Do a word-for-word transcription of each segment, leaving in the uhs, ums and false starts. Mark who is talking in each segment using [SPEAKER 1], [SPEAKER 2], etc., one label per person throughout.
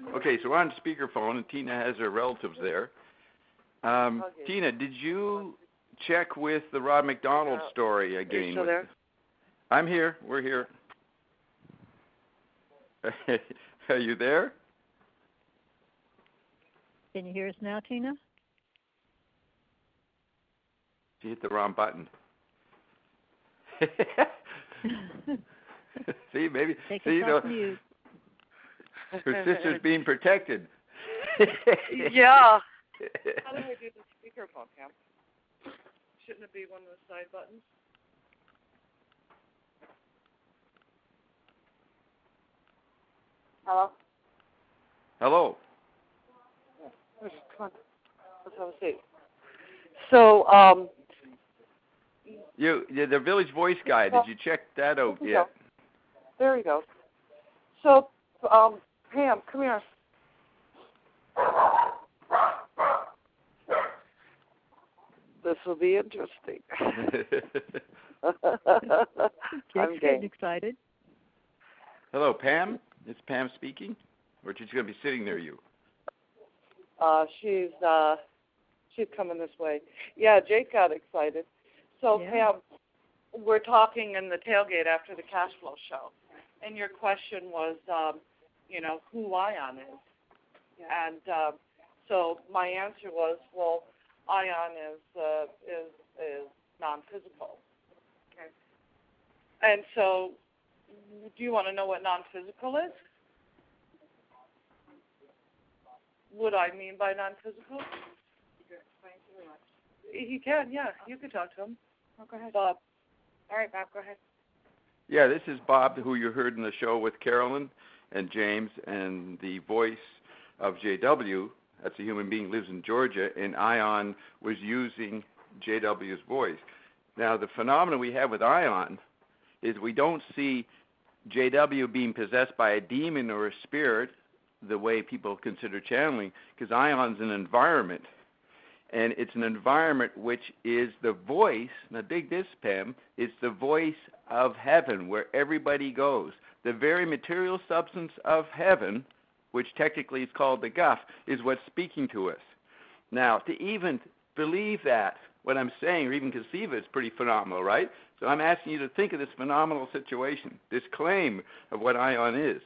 [SPEAKER 1] Okay, so we're on speakerphone, and Tina has her relatives there. Um,
[SPEAKER 2] Okay.
[SPEAKER 1] Tina, did you check with the Rod McDonald story again?
[SPEAKER 2] Are you still there?
[SPEAKER 1] I'm here. We're here. Are you there?
[SPEAKER 3] Can you hear us now, Tina?
[SPEAKER 1] She hit the wrong button. See, maybe.
[SPEAKER 3] Take
[SPEAKER 1] see,
[SPEAKER 3] us
[SPEAKER 1] you know,
[SPEAKER 3] off mute.
[SPEAKER 1] her sister's being protected.
[SPEAKER 2] Yeah. How do I do the speakerphone, Cam? Shouldn't it be one of the side buttons? Hello?
[SPEAKER 1] Hello.
[SPEAKER 2] Come on. Let's have a seat. So, um...
[SPEAKER 1] You, the Village Voice guy, did you check that out yet?
[SPEAKER 2] Go. There you go. So, um, Pam, come here. This will be interesting. I'm
[SPEAKER 3] getting excited.
[SPEAKER 1] Hello, Pam. Is Pam speaking? Or she's going to be sitting near you?
[SPEAKER 2] Uh, she's uh, she's coming this way. Yeah, Jake got excited. So,
[SPEAKER 3] Yeah.
[SPEAKER 2] Pam, we're talking in the tailgate after the cash flow show, and your question was, um, you know, who Ion is. Yeah. And uh, so my answer was, well, Ion is uh, is is non-physical. Okay. And so, do you want to know what non-physical is? What I mean by non-physical? You can explain to me. He can, yeah. You can talk to him. Oh, go ahead, Bob. All right, Bob, go ahead.
[SPEAKER 1] Yeah, this is Bob, who you heard in the show with Carolyn and James, and the voice of J W. That's a human being who lives in Georgia, and Ion was using J W's voice. Now, the phenomenon we have with Ion is we don't see J W being possessed by a demon or a spirit the way people consider channeling, because Ion's an environment. And it's an environment which is the voice, now dig this, Pam, it's the voice of heaven where everybody goes. The very material substance of heaven, which technically is called the Guff, is what's speaking to us. Now, to even believe that, what I'm saying, or even conceive it, is pretty phenomenal, right? So I'm asking you to think of this phenomenal situation, this claim of what Ion is.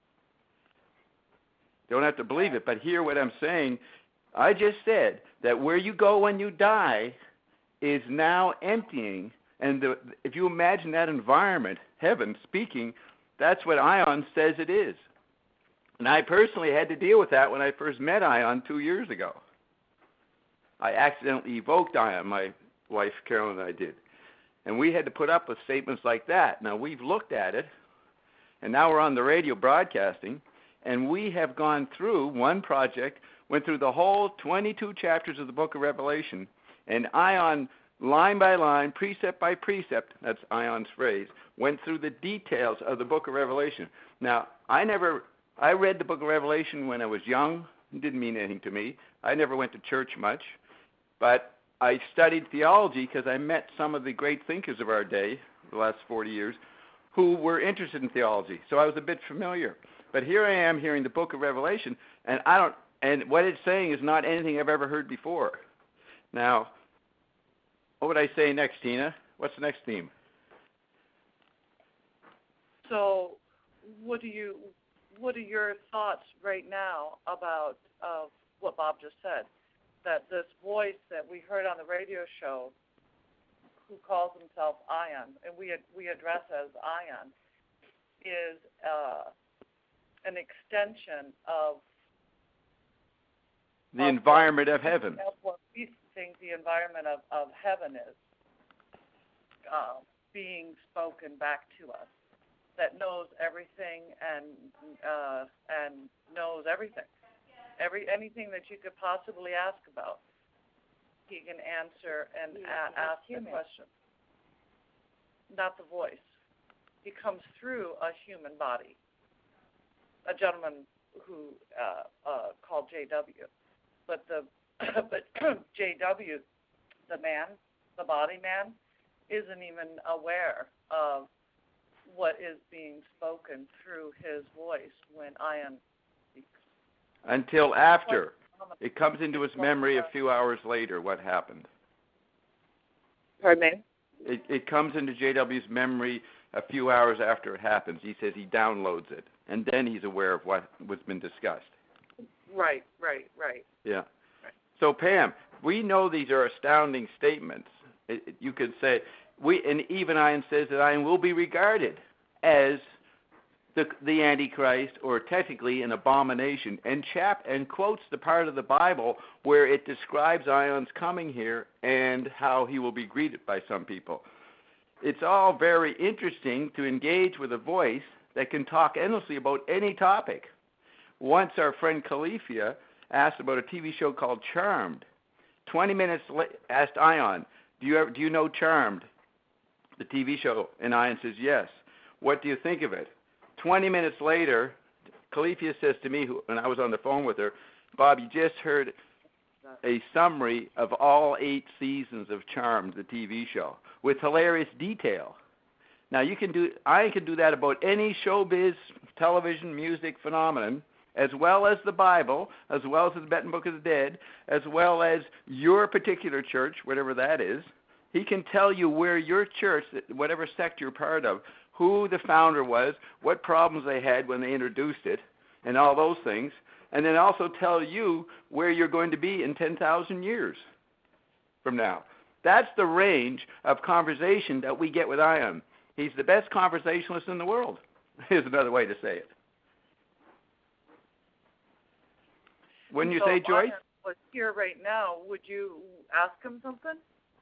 [SPEAKER 1] Don't have to believe it, but hear what I'm saying. I just said that where you go when you die is now emptying, and the, if you imagine that environment, heaven speaking, that's what Ion says it is. And I personally had to deal with that when I first met Ion two years ago. I accidentally evoked Ion, my wife Carolyn and I did. And we had to put up with statements like that. Now, we've looked at it, and now we're on the radio broadcasting, and we have gone through one project, went through the whole twenty-two chapters of the Book of Revelation, and Ion, line by line, precept by precept, that's Ion's phrase, went through the details of the Book of Revelation. Now, I never, I read the Book of Revelation when I was young. It didn't mean anything to me. I never went to church much, but I studied theology because I met some of the great thinkers of our day, the last forty years, who were interested in theology, so I was a bit familiar. But here I am hearing the Book of Revelation, and I don't, and what it's saying is not anything I've ever heard before. Now, what would I say next, Tina? What's the next theme?
[SPEAKER 2] So, what do you, what are your thoughts right now about uh, what Bob just said? That this voice that we heard on the radio show, who calls himself Ion, and we we address as Ion, is uh, an extension of
[SPEAKER 1] the
[SPEAKER 2] of
[SPEAKER 1] environment
[SPEAKER 2] what,
[SPEAKER 1] of heaven.
[SPEAKER 2] Of what we think the environment of, of heaven is, uh, being spoken back to us, that knows everything and uh, and knows everything, every anything that you could possibly ask about, he can answer and a- ask the question. Not the voice. He comes through a human body. A gentleman who uh, uh, called J W, but the but J W, the man, the body man, isn't even aware of what is being spoken through his voice when Ion speaks.
[SPEAKER 1] until after. It comes into his memory a few hours later what happened.
[SPEAKER 2] Pardon me?
[SPEAKER 1] It, it comes into J W's memory a few hours after it happens. He says he downloads it, and then he's aware of what was been discussed.
[SPEAKER 2] Right, right, right.
[SPEAKER 1] Yeah. So, Pam, we know these are astounding statements. It, it, you could say, we, and even Ian says that Ian will be regarded as the, the Antichrist, or technically an abomination, and chap and quotes the part of the Bible where it describes Ion's coming here and how he will be greeted by some people. It's all very interesting to engage with a voice that can talk endlessly about any topic. Once our friend Califia asked about a T V show called Charmed. Twenty minutes la- asked Ion, do you ever, do you know Charmed, the T V show? And Ion says, yes. What do you think of it? Twenty minutes later, Califia says to me, when I was on the phone with her, Bob, you just heard a summary of all eight seasons of Charmed, the T V show, with hilarious detail. Now, you can do, I can do that about any showbiz, television, music phenomenon, as well as the Bible, as well as the Tibetan Book of the Dead, as well as your particular church, whatever that is. He can tell you where your church, whatever sect you're part of, who the founder was, what problems they had when they introduced it, and all those things, and then also tell you where you're going to be in ten thousand years from now. That's the range of conversation that we get with Ion. He's the best conversationalist in the world, is another way to say it. Wouldn't you
[SPEAKER 2] so
[SPEAKER 1] say,
[SPEAKER 2] if
[SPEAKER 1] Joyce?
[SPEAKER 2] Ian was here right now, would you ask him something?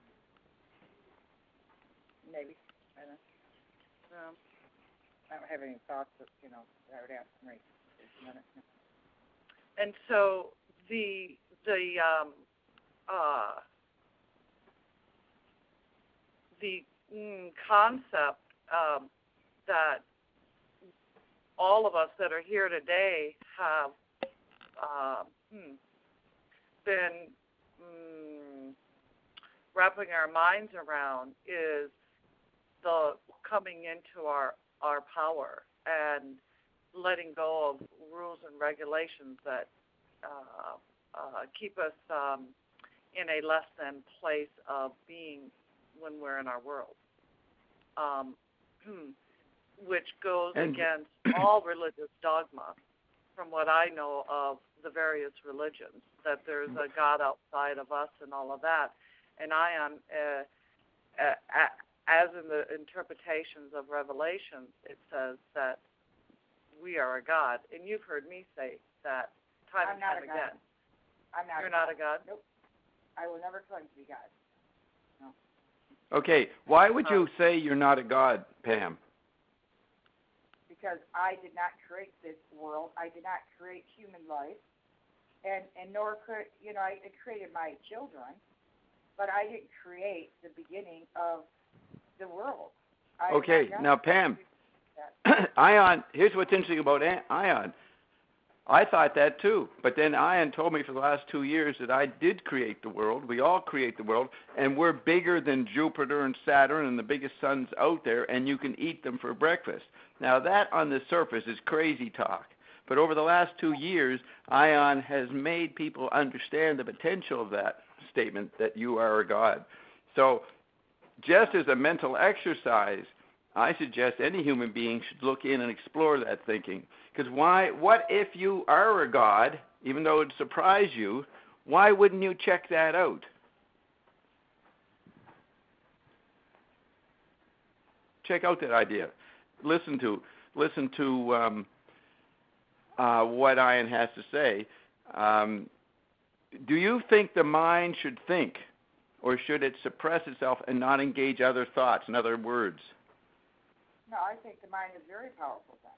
[SPEAKER 4] Maybe. I don't know.
[SPEAKER 2] Um,
[SPEAKER 4] I don't have any thoughts that, you know, I would ask him right this minute.
[SPEAKER 2] and so the the um, uh, the mm, concept um, that all of us that are here today have uh, hmm, been mm, wrapping our minds around is the coming into our, our power and letting go of rules and regulations that uh, uh, keep us um, in a less than place of being when we're in our world, um, which goes
[SPEAKER 1] And-
[SPEAKER 2] against all religious dogma. From what I know of the various religions, that there's a God outside of us and all of that. And I am, uh, uh, as in the interpretations of Revelations, it says that we are a God. And you've heard me say that time
[SPEAKER 4] I'm
[SPEAKER 2] and
[SPEAKER 4] not
[SPEAKER 2] time
[SPEAKER 4] a God.
[SPEAKER 2] again.
[SPEAKER 4] I'm not
[SPEAKER 2] You're
[SPEAKER 4] a
[SPEAKER 2] not
[SPEAKER 4] God.
[SPEAKER 2] a God?
[SPEAKER 4] Nope. I will never claim to be God.
[SPEAKER 1] Okay, why would you say you're not a God, Pam?
[SPEAKER 4] Because I did not create this world. I did not create human life. And, and nor could, you know, I, I created my children, but I didn't create the beginning of the world. I
[SPEAKER 1] Okay, now, Pam, Ion, here's what's interesting about Ion. I thought that too, but then Ion told me for the last two years that I did create the world. We all create the world, and we're bigger than Jupiter and Saturn and the biggest suns out there, and you can eat them for breakfast. Now, that on the surface is crazy talk, but over the last two years, Ion has made people understand the potential of that statement that you are a God. So just as a mental exercise, I suggest any human being should look in and explore that thinking. Because why? What if you are a God, even though it would surprise you, why wouldn't you check that out? Check out that idea. Listen to listen to um, uh, what Ian has to say. Um, do you think the mind should think, or should it suppress itself and not engage other thoughts, in other words?
[SPEAKER 4] No, I think the mind is very powerful then.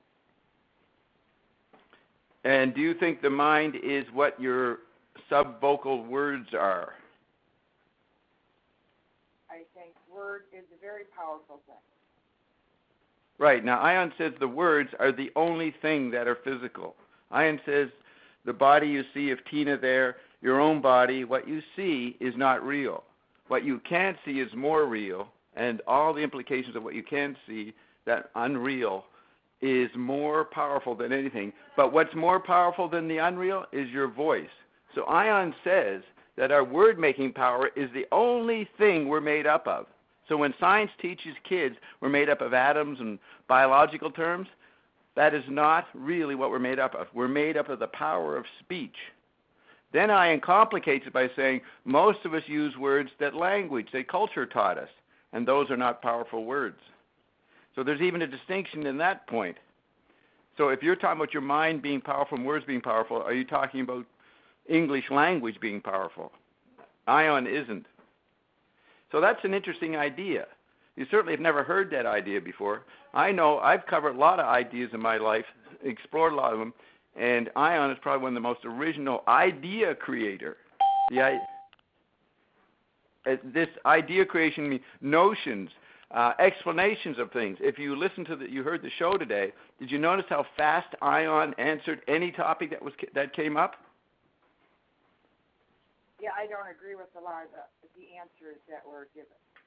[SPEAKER 1] And do you think the mind is what your subvocal words are?
[SPEAKER 4] I think word is a very powerful thing.
[SPEAKER 1] Right. Now, Ion says the words are the only thing that are physical. Ion says the body you see of Tina there, your own body, what you see is not real. What you can't see is more real, and all the implications of what you can see, that unreal, is more powerful than anything. But what's more powerful than the unreal is your voice. So Ion says that our word-making power is the only thing we're made up of. So when science teaches kids we're made up of atoms and biological terms, that is not really what we're made up of. We're made up of the power of speech. Then Ion complicates it by saying most of us use words that language, that culture taught us, and those are not powerful words. So there's even a distinction in that point. So if you're talking about your mind being powerful and words being powerful, are you talking about English language being powerful? Ion isn't. So that's an interesting idea. You certainly have never heard that idea before. I know I've covered a lot of ideas in my life, explored a lot of them, and Ion is probably one of the most original idea creator. The, uh, this idea creation means notions, uh, explanations of things. If you listen to the, you heard the show today, did you notice how fast Ion answered any topic that was that came up?
[SPEAKER 4] Yeah, I don't agree with a lot of the, the answers that were given.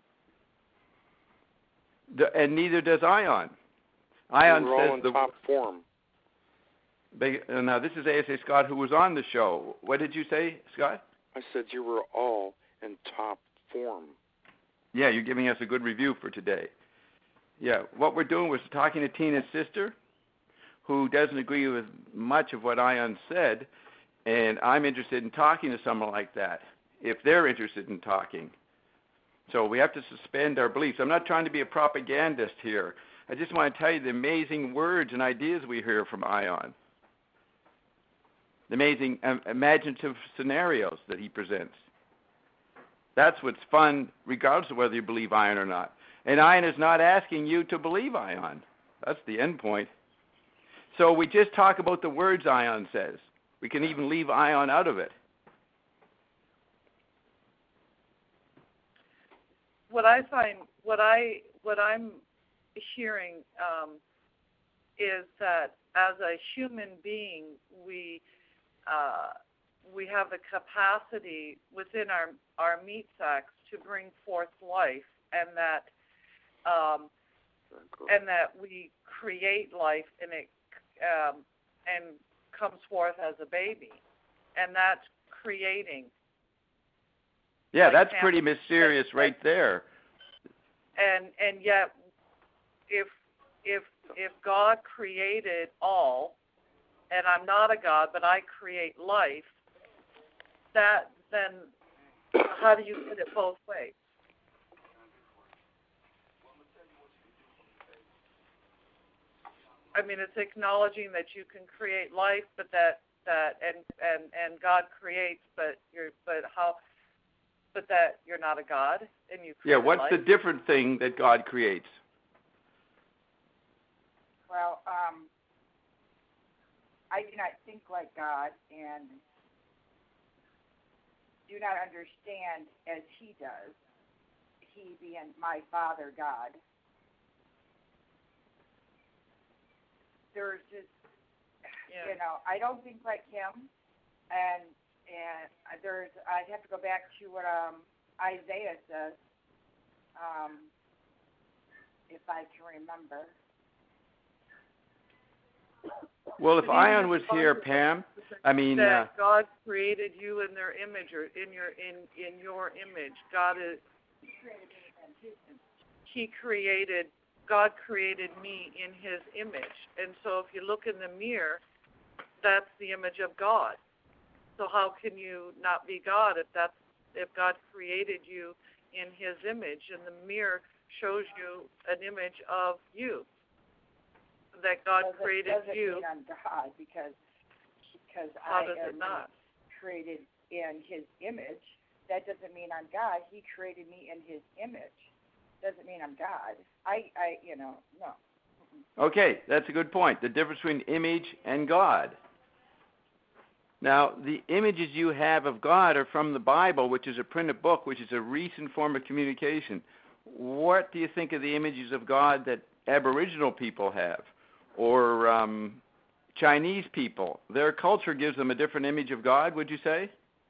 [SPEAKER 1] The, and neither does Ion. Ion
[SPEAKER 5] we're
[SPEAKER 1] says
[SPEAKER 5] all in
[SPEAKER 1] the
[SPEAKER 5] top form.
[SPEAKER 1] They, uh, now, this is A S A Scott, who was on the show. What did you say, Scott?
[SPEAKER 5] I said you were all in top form.
[SPEAKER 1] Yeah, you're giving us a good review for today. Yeah, what we're doing was talking to Tina's sister, who doesn't agree with much of what Ion said, and I'm interested in talking to someone like that, if they're interested in talking. So we have to suspend our beliefs. I'm not trying to be a propagandist here. I just want to tell you the amazing words and ideas we hear from Ion. The amazing um, imaginative scenarios that he presents. That's what's fun, regardless of whether you believe Ion or not. And Ion is not asking you to believe Ion. That's the end point. So we just talk about the words Ion says. We can even leave Ion out of it.
[SPEAKER 2] What I find, what I, what I'm hearing um, is that as a human being, we uh, we have the capacity within our our meat sacks to bring forth life, and that um, and that we create life, and it um, and comes forth as a baby, and that's creating.
[SPEAKER 1] Yeah,
[SPEAKER 2] like
[SPEAKER 1] that's pretty mysterious right there.
[SPEAKER 2] And and yet, if if if God created all, and I'm not a God, but I create life, that then how do you put it both ways? I mean, it's acknowledging that you can create life, but that that and and and God creates, but you're but how. But that you're not a God, and you create
[SPEAKER 1] Yeah, what's
[SPEAKER 2] life.
[SPEAKER 1] the different thing that God creates?
[SPEAKER 4] Well, um, I do not think like God and do not understand as He does, He being my Father God. There's just,
[SPEAKER 2] Yeah.
[SPEAKER 4] you know, I don't think like Him, and And there's, I'd have to go back to what um, Isaiah says, um, if I can remember.
[SPEAKER 1] Well, if Ion was here, Pam, I mean,
[SPEAKER 2] that
[SPEAKER 1] uh,
[SPEAKER 2] God created you in their image, or in your in in your image. God is. He created. God created me in His image, and so if you look in the mirror, that's the image of God. So how can you not be God if that's if God created you in His image, and the mirror shows you an image of you? That God
[SPEAKER 4] doesn't,
[SPEAKER 2] created
[SPEAKER 4] doesn't
[SPEAKER 2] you.
[SPEAKER 4] mean I'm God because because
[SPEAKER 2] How
[SPEAKER 4] I
[SPEAKER 2] does
[SPEAKER 4] am
[SPEAKER 2] it not?
[SPEAKER 4] created in His image. That doesn't mean I'm God. He created me in His image. Doesn't mean I'm God. I, I you know, no.
[SPEAKER 1] okay, that's a good point. The difference between image and God. Now, the images you have of God are from the Bible, which is a printed book, which is a recent form of communication. What do you think of the images of God that Aboriginal people have, or um, Chinese people? Their culture gives them a different image of God, would you say?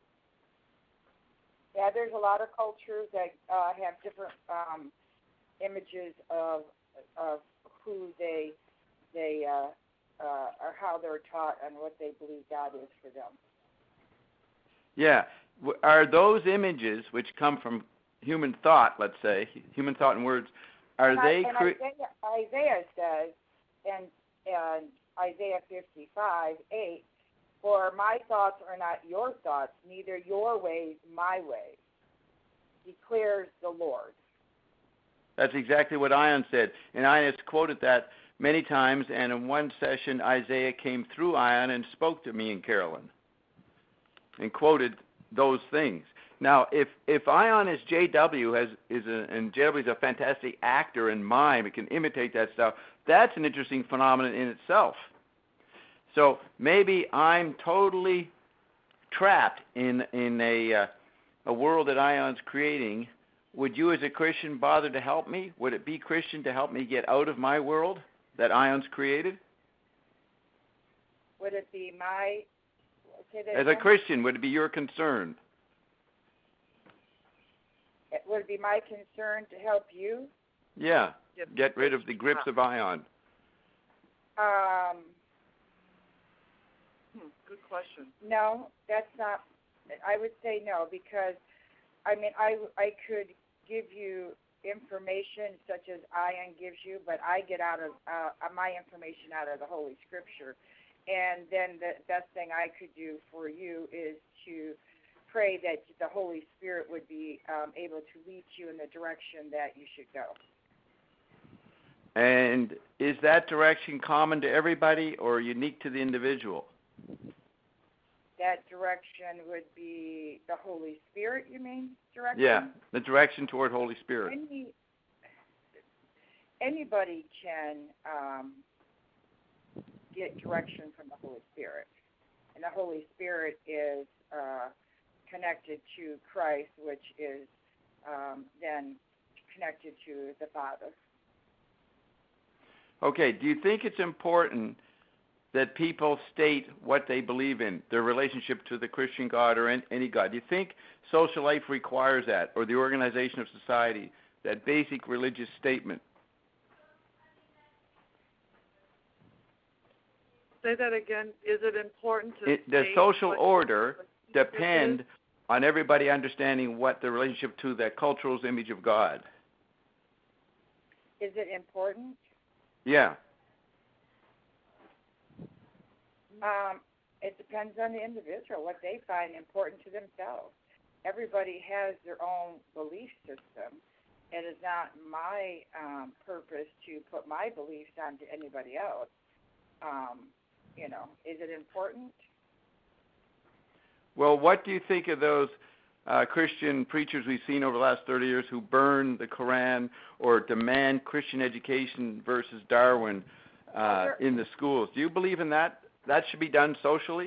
[SPEAKER 4] Yeah, there's a lot of cultures that uh, have different um, images of of who they they uh, uh, or how they're taught and what they believe God is for them.
[SPEAKER 1] Yeah. W- Are those images which come from human thought, let's say, human thought and words, are
[SPEAKER 4] and
[SPEAKER 1] they...
[SPEAKER 4] I, and
[SPEAKER 1] Cre-
[SPEAKER 4] Isaiah, Isaiah says, and, and Isaiah fifty-five, eight, for my thoughts are not your thoughts, neither your ways my ways, declares the Lord.
[SPEAKER 1] That's exactly what Ion said. And Ion has quoted that many times, and in one session, Isaiah came through Ion and spoke to me and Carolyn and quoted those things. Now, if, if Ion is J W, has, is a, and J W is a fantastic actor and mime, it can imitate that stuff, that's an interesting phenomenon in itself. So maybe I'm totally trapped in, in a, uh, a world that Ion's creating. Would you as a Christian bother to help me? Would it be Christian to help me get out of my world that Ion's created?
[SPEAKER 4] Would it be my... Say that
[SPEAKER 1] As a
[SPEAKER 4] again?
[SPEAKER 1] Christian, would it be your concern?
[SPEAKER 4] It would be my concern to help you.
[SPEAKER 1] Yeah,
[SPEAKER 2] Yep.
[SPEAKER 1] get rid of the grips of Ion.
[SPEAKER 4] Um,
[SPEAKER 2] Hmm, good question.
[SPEAKER 4] no, that's not. I would say no because, I mean, I I could give you information such as Ion gives you, but I get out of uh, my information out of the Holy Scripture, and then the best thing I could do for you is to pray that the Holy Spirit would be um, able to lead you in the direction that you should go.
[SPEAKER 1] And is that direction common to everybody or unique to the individual?
[SPEAKER 4] That direction would be the Holy Spirit, you mean, direction?
[SPEAKER 1] Yeah, the direction toward Holy Spirit.
[SPEAKER 4] Any, anybody can um, get direction from the Holy Spirit. And the Holy Spirit is uh, connected to Christ, which is um, then connected to the Father.
[SPEAKER 1] Okay, do you think it's important that people state what they believe in, their relationship to the Christian God or any God? Do you think social life requires that, or the organization of society, that basic religious statement?
[SPEAKER 2] Say that again. Is it important to
[SPEAKER 1] It, the
[SPEAKER 2] state
[SPEAKER 1] social
[SPEAKER 2] what
[SPEAKER 1] order
[SPEAKER 2] the relationship
[SPEAKER 1] depend
[SPEAKER 2] is?
[SPEAKER 1] on everybody understanding what the relationship to the cultural image of God.
[SPEAKER 4] Is it important?
[SPEAKER 1] Yeah.
[SPEAKER 4] Um, it depends on the individual, what they find important to themselves. Everybody has their own belief system. It is not my um, purpose to put my beliefs onto anybody else. Um, you know, is it important?
[SPEAKER 1] Well, what do you think of those uh, Christian preachers we've seen over the last thirty years who burn the Koran or demand Christian education versus Darwin uh, in the schools? Do you believe in that? That should be done socially?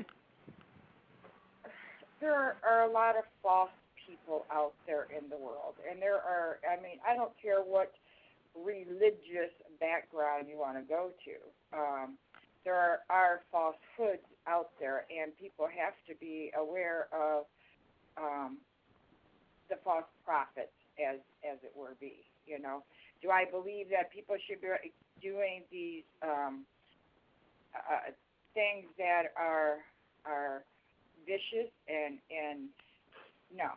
[SPEAKER 4] There are a lot of false people out there in the world. And there are, I mean, I don't care what religious background you want to go to. Um, there are, are falsehoods out there, and people have to be aware of um, the false prophets, as as it were be. You know, do I believe that people should be doing these um, uh, things that are are vicious and and no.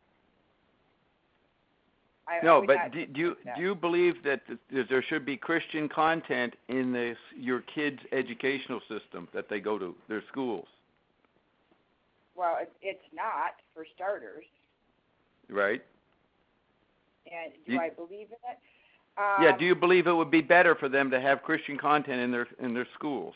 [SPEAKER 4] I,
[SPEAKER 1] No,
[SPEAKER 4] I would
[SPEAKER 1] but
[SPEAKER 4] not
[SPEAKER 1] do, do you
[SPEAKER 4] that.
[SPEAKER 1] do you believe that th- there should be Christian content in this, your kids' educational system that they go to their schools?
[SPEAKER 4] Well, it, it's not for starters.
[SPEAKER 1] Right?
[SPEAKER 4] And do
[SPEAKER 1] You-
[SPEAKER 4] I believe in it? Um,
[SPEAKER 1] Yeah. Do you believe it would be better for them to have Christian content in their in their schools?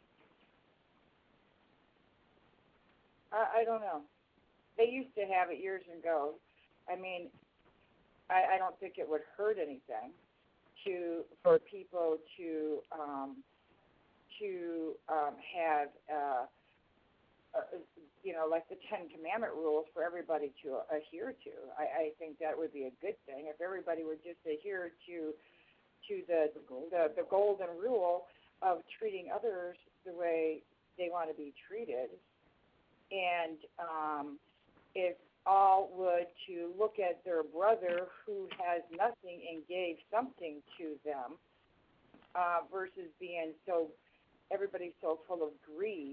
[SPEAKER 4] I, I don't know. They used to have it years ago. I mean, I, I don't think it would hurt anything to for people to um, to um, have uh, uh, you know, like the Ten Commandment rules for everybody to adhere to. I, I think that would be a good thing if everybody would just adhere to to the the, the golden rule of treating others the way they want to be treated. And um, if all would to look at their brother who has nothing and gave something to them, uh, versus being so, everybody's so full of greed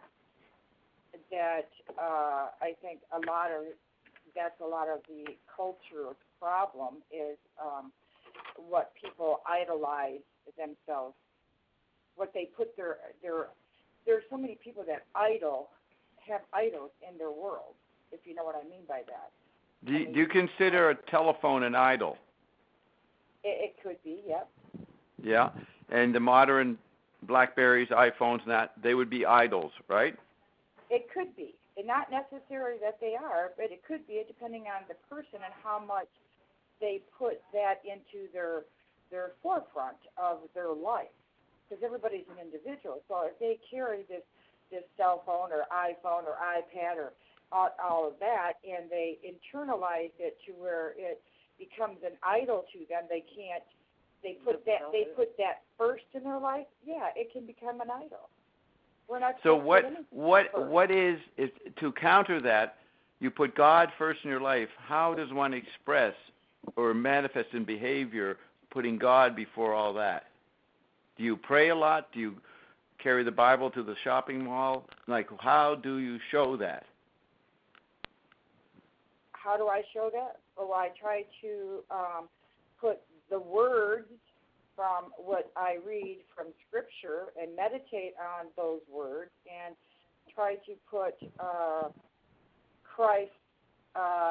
[SPEAKER 4] that uh, I think a lot of, that's a lot of the culture problem is um, what people idolize themselves, what they put their, their, there's so many people that idol, have idols in their world, if you know what I mean by that.
[SPEAKER 1] Do you, do you consider a telephone an idol?
[SPEAKER 4] It, it could be, yep.
[SPEAKER 1] Yeah, and the modern Blackberries, iPhones, and that, they would be idols, right?
[SPEAKER 4] It could be. And not necessarily that they are, but it could be depending on the person and how much they put that into their their forefront of their life. Because everybody's an individual. So if they carry this, this cell phone or iPhone or iPad or all, all of that, and they internalize it to where it becomes an idol to them, they can't, they put that, they put that first in their life, yeah, it can become an idol. We're not
[SPEAKER 1] So
[SPEAKER 4] supposed to
[SPEAKER 1] what
[SPEAKER 4] put anything
[SPEAKER 1] what
[SPEAKER 4] first.
[SPEAKER 1] what is, is to counter that? You put God first in your life. How does one express or manifest in behavior putting God before all that? Do you pray a lot? Do you carry the Bible to the shopping mall? Like, how do you show that?
[SPEAKER 4] How do I show that? Well, I try to um, put the words from what I read from Scripture and meditate on those words and try to put uh, Christ's uh,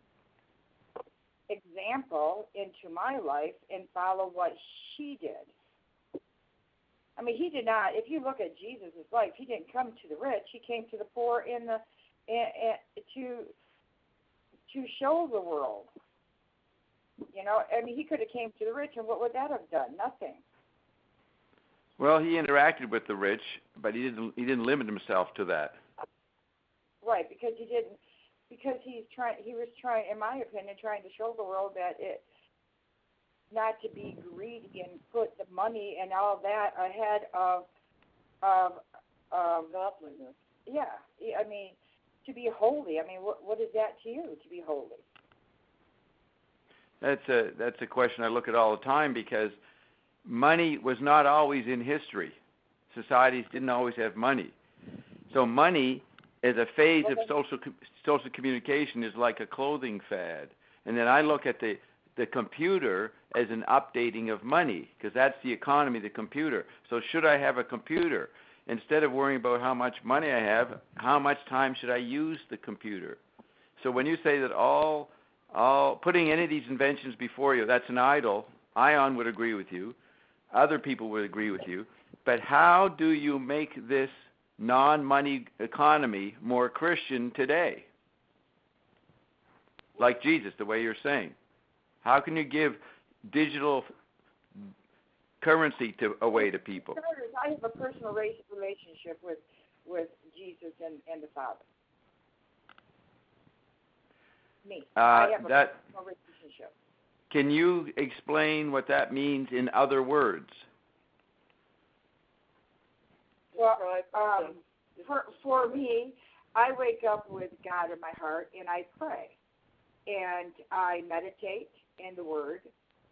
[SPEAKER 4] example into my life and follow what he did. I mean, he did not, if you look at Jesus' life, he didn't come to the rich. He came to the poor in the, and, and to, to show the world. You know, I mean, he could have came to the rich, and what would that have done? Nothing.
[SPEAKER 1] Well, he interacted with the rich, but he didn't. He didn't limit himself to that.
[SPEAKER 4] Right, because he didn't. Because he's trying. He was trying, in my opinion, trying to show the world that it, not to be greedy and put the money and all that ahead of, of, of godliness. Yeah, I mean, to be holy. I mean, what what is that to you? To be holy?
[SPEAKER 1] That's a that's a question I look at all the time because money was not always in history. Societies didn't always have money. So money as a phase of social social communication is like a clothing fad. And then I look at the, the computer as an updating of money because that's the economy, the computer. So should I have a computer? Instead of worrying about how much money I have, how much time should I use the computer? So when you say that all all putting any of these inventions before you, that's an idol, Ion would agree with you. Other people would agree with you. But how do you make this non-money economy more Christian today? Like Jesus, the way you're saying. How can you give digital currency to away to people?
[SPEAKER 4] I have a personal relationship with with Jesus and, and the Father. Me.
[SPEAKER 1] Uh,
[SPEAKER 4] I have a
[SPEAKER 1] that,
[SPEAKER 4] personal relationship.
[SPEAKER 1] Can you explain what that means in other words?
[SPEAKER 4] Well, um, for, for me, I wake up with God in my heart and I pray. And I meditate in the Word.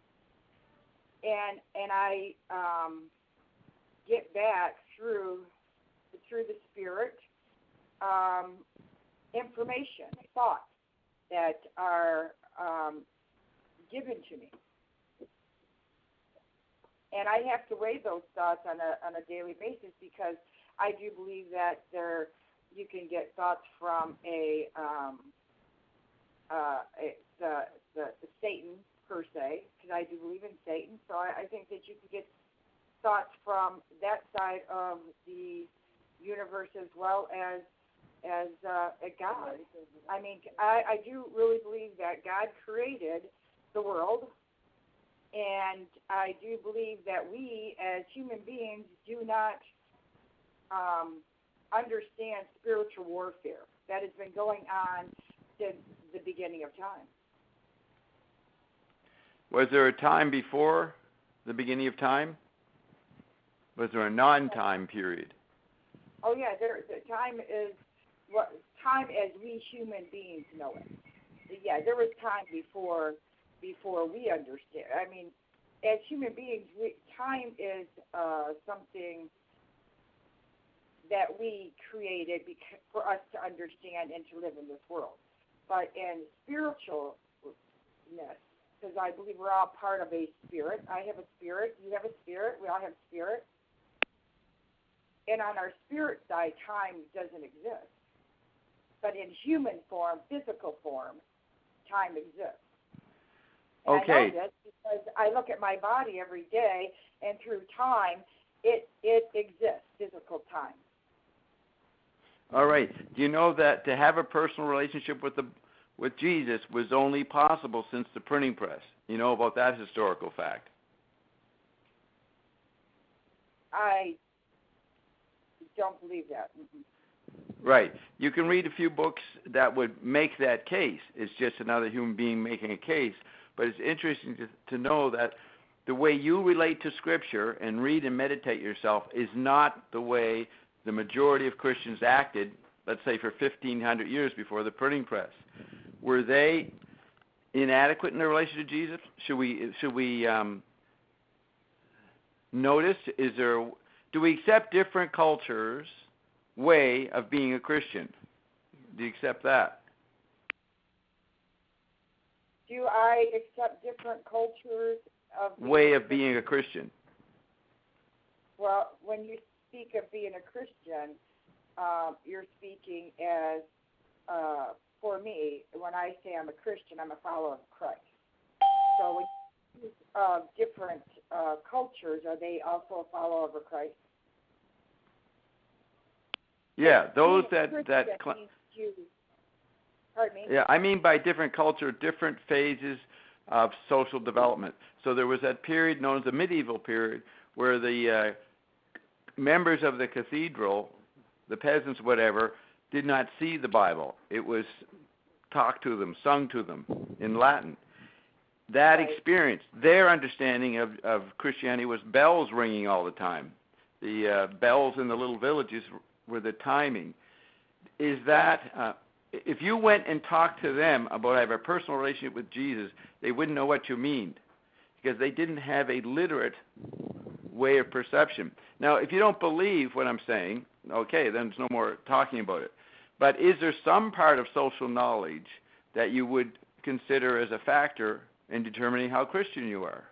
[SPEAKER 4] And and I um, get back through through the Spirit um, information, thoughts that are um, given to me. And I have to weigh those thoughts on a on a daily basis because I do believe that there you can get thoughts from a, um, uh, a the, the the Satan per se, because I do believe in Satan. So I, I think that you can get thoughts from that side of the universe as well as as uh, a God. I mean, I, I do really believe that God created the world, and I do believe that we as human beings do not um, understand spiritual warfare that has been going on since the beginning of time.
[SPEAKER 1] Was there a time before the beginning of time? Was there a non-time period?
[SPEAKER 4] Oh yeah, there. The time is what time as we human beings know it. Yeah, there was time before before we understand. I mean, as human beings, we, time is uh, something that we created because, for us to understand and to live in this world. But in spiritualness, because I believe we're all part of a spirit. I have a spirit. You have a spirit. We all have spirit. And on our spirit side, time doesn't exist. But in human form, physical form, time exists. And
[SPEAKER 1] Okay.
[SPEAKER 4] I know this because I look at my body every day, and through time, it it exists, physical time.
[SPEAKER 1] All right. Do you know that to have a personal relationship with the with Jesus was only possible since the printing press? You know about that historical fact?
[SPEAKER 4] I don't believe that. Mm-mm.
[SPEAKER 1] Right. You can read a few books that would make that case. It's just another human being making a case. But it's interesting to, to know that the way you relate to Scripture and read and meditate yourself is not the way the majority of Christians acted, let's say, for fifteen hundred years before the printing press. Were they inadequate in their relation to Jesus? Should we should we um, notice? Is there? Do we accept different cultures' way of being a Christian? Do you accept that?
[SPEAKER 4] Do I accept different cultures of
[SPEAKER 1] Way of being a Christian.
[SPEAKER 4] Well, when you speak of being a Christian, uh, you're speaking as, uh, for me, when I say I'm a Christian, I'm a follower of Christ. So when you speak of different uh, cultures, are they also a follower of Christ?
[SPEAKER 1] Yeah, those
[SPEAKER 4] Being a
[SPEAKER 1] that
[SPEAKER 4] Christian
[SPEAKER 1] that. Cl-
[SPEAKER 4] means you, pardon me?
[SPEAKER 1] Yeah, I mean by different culture, different phases of social development. So there was that period known as the medieval period where the uh, members of the cathedral, the peasants, whatever, did not see the Bible. It was talked to them, sung to them in Latin. That
[SPEAKER 4] Right.
[SPEAKER 1] experience, their understanding of, of Christianity was bells ringing all the time. The uh, bells in the little villages were the timing. Is that... Uh, if you went and talked to them about I have a personal relationship with Jesus, they wouldn't know what you mean because they didn't have a literate way of perception. Now, if you don't believe what I'm saying, okay, then there's no more talking about it. But is there some part of social knowledge that you would consider as a factor in determining how Christian you are?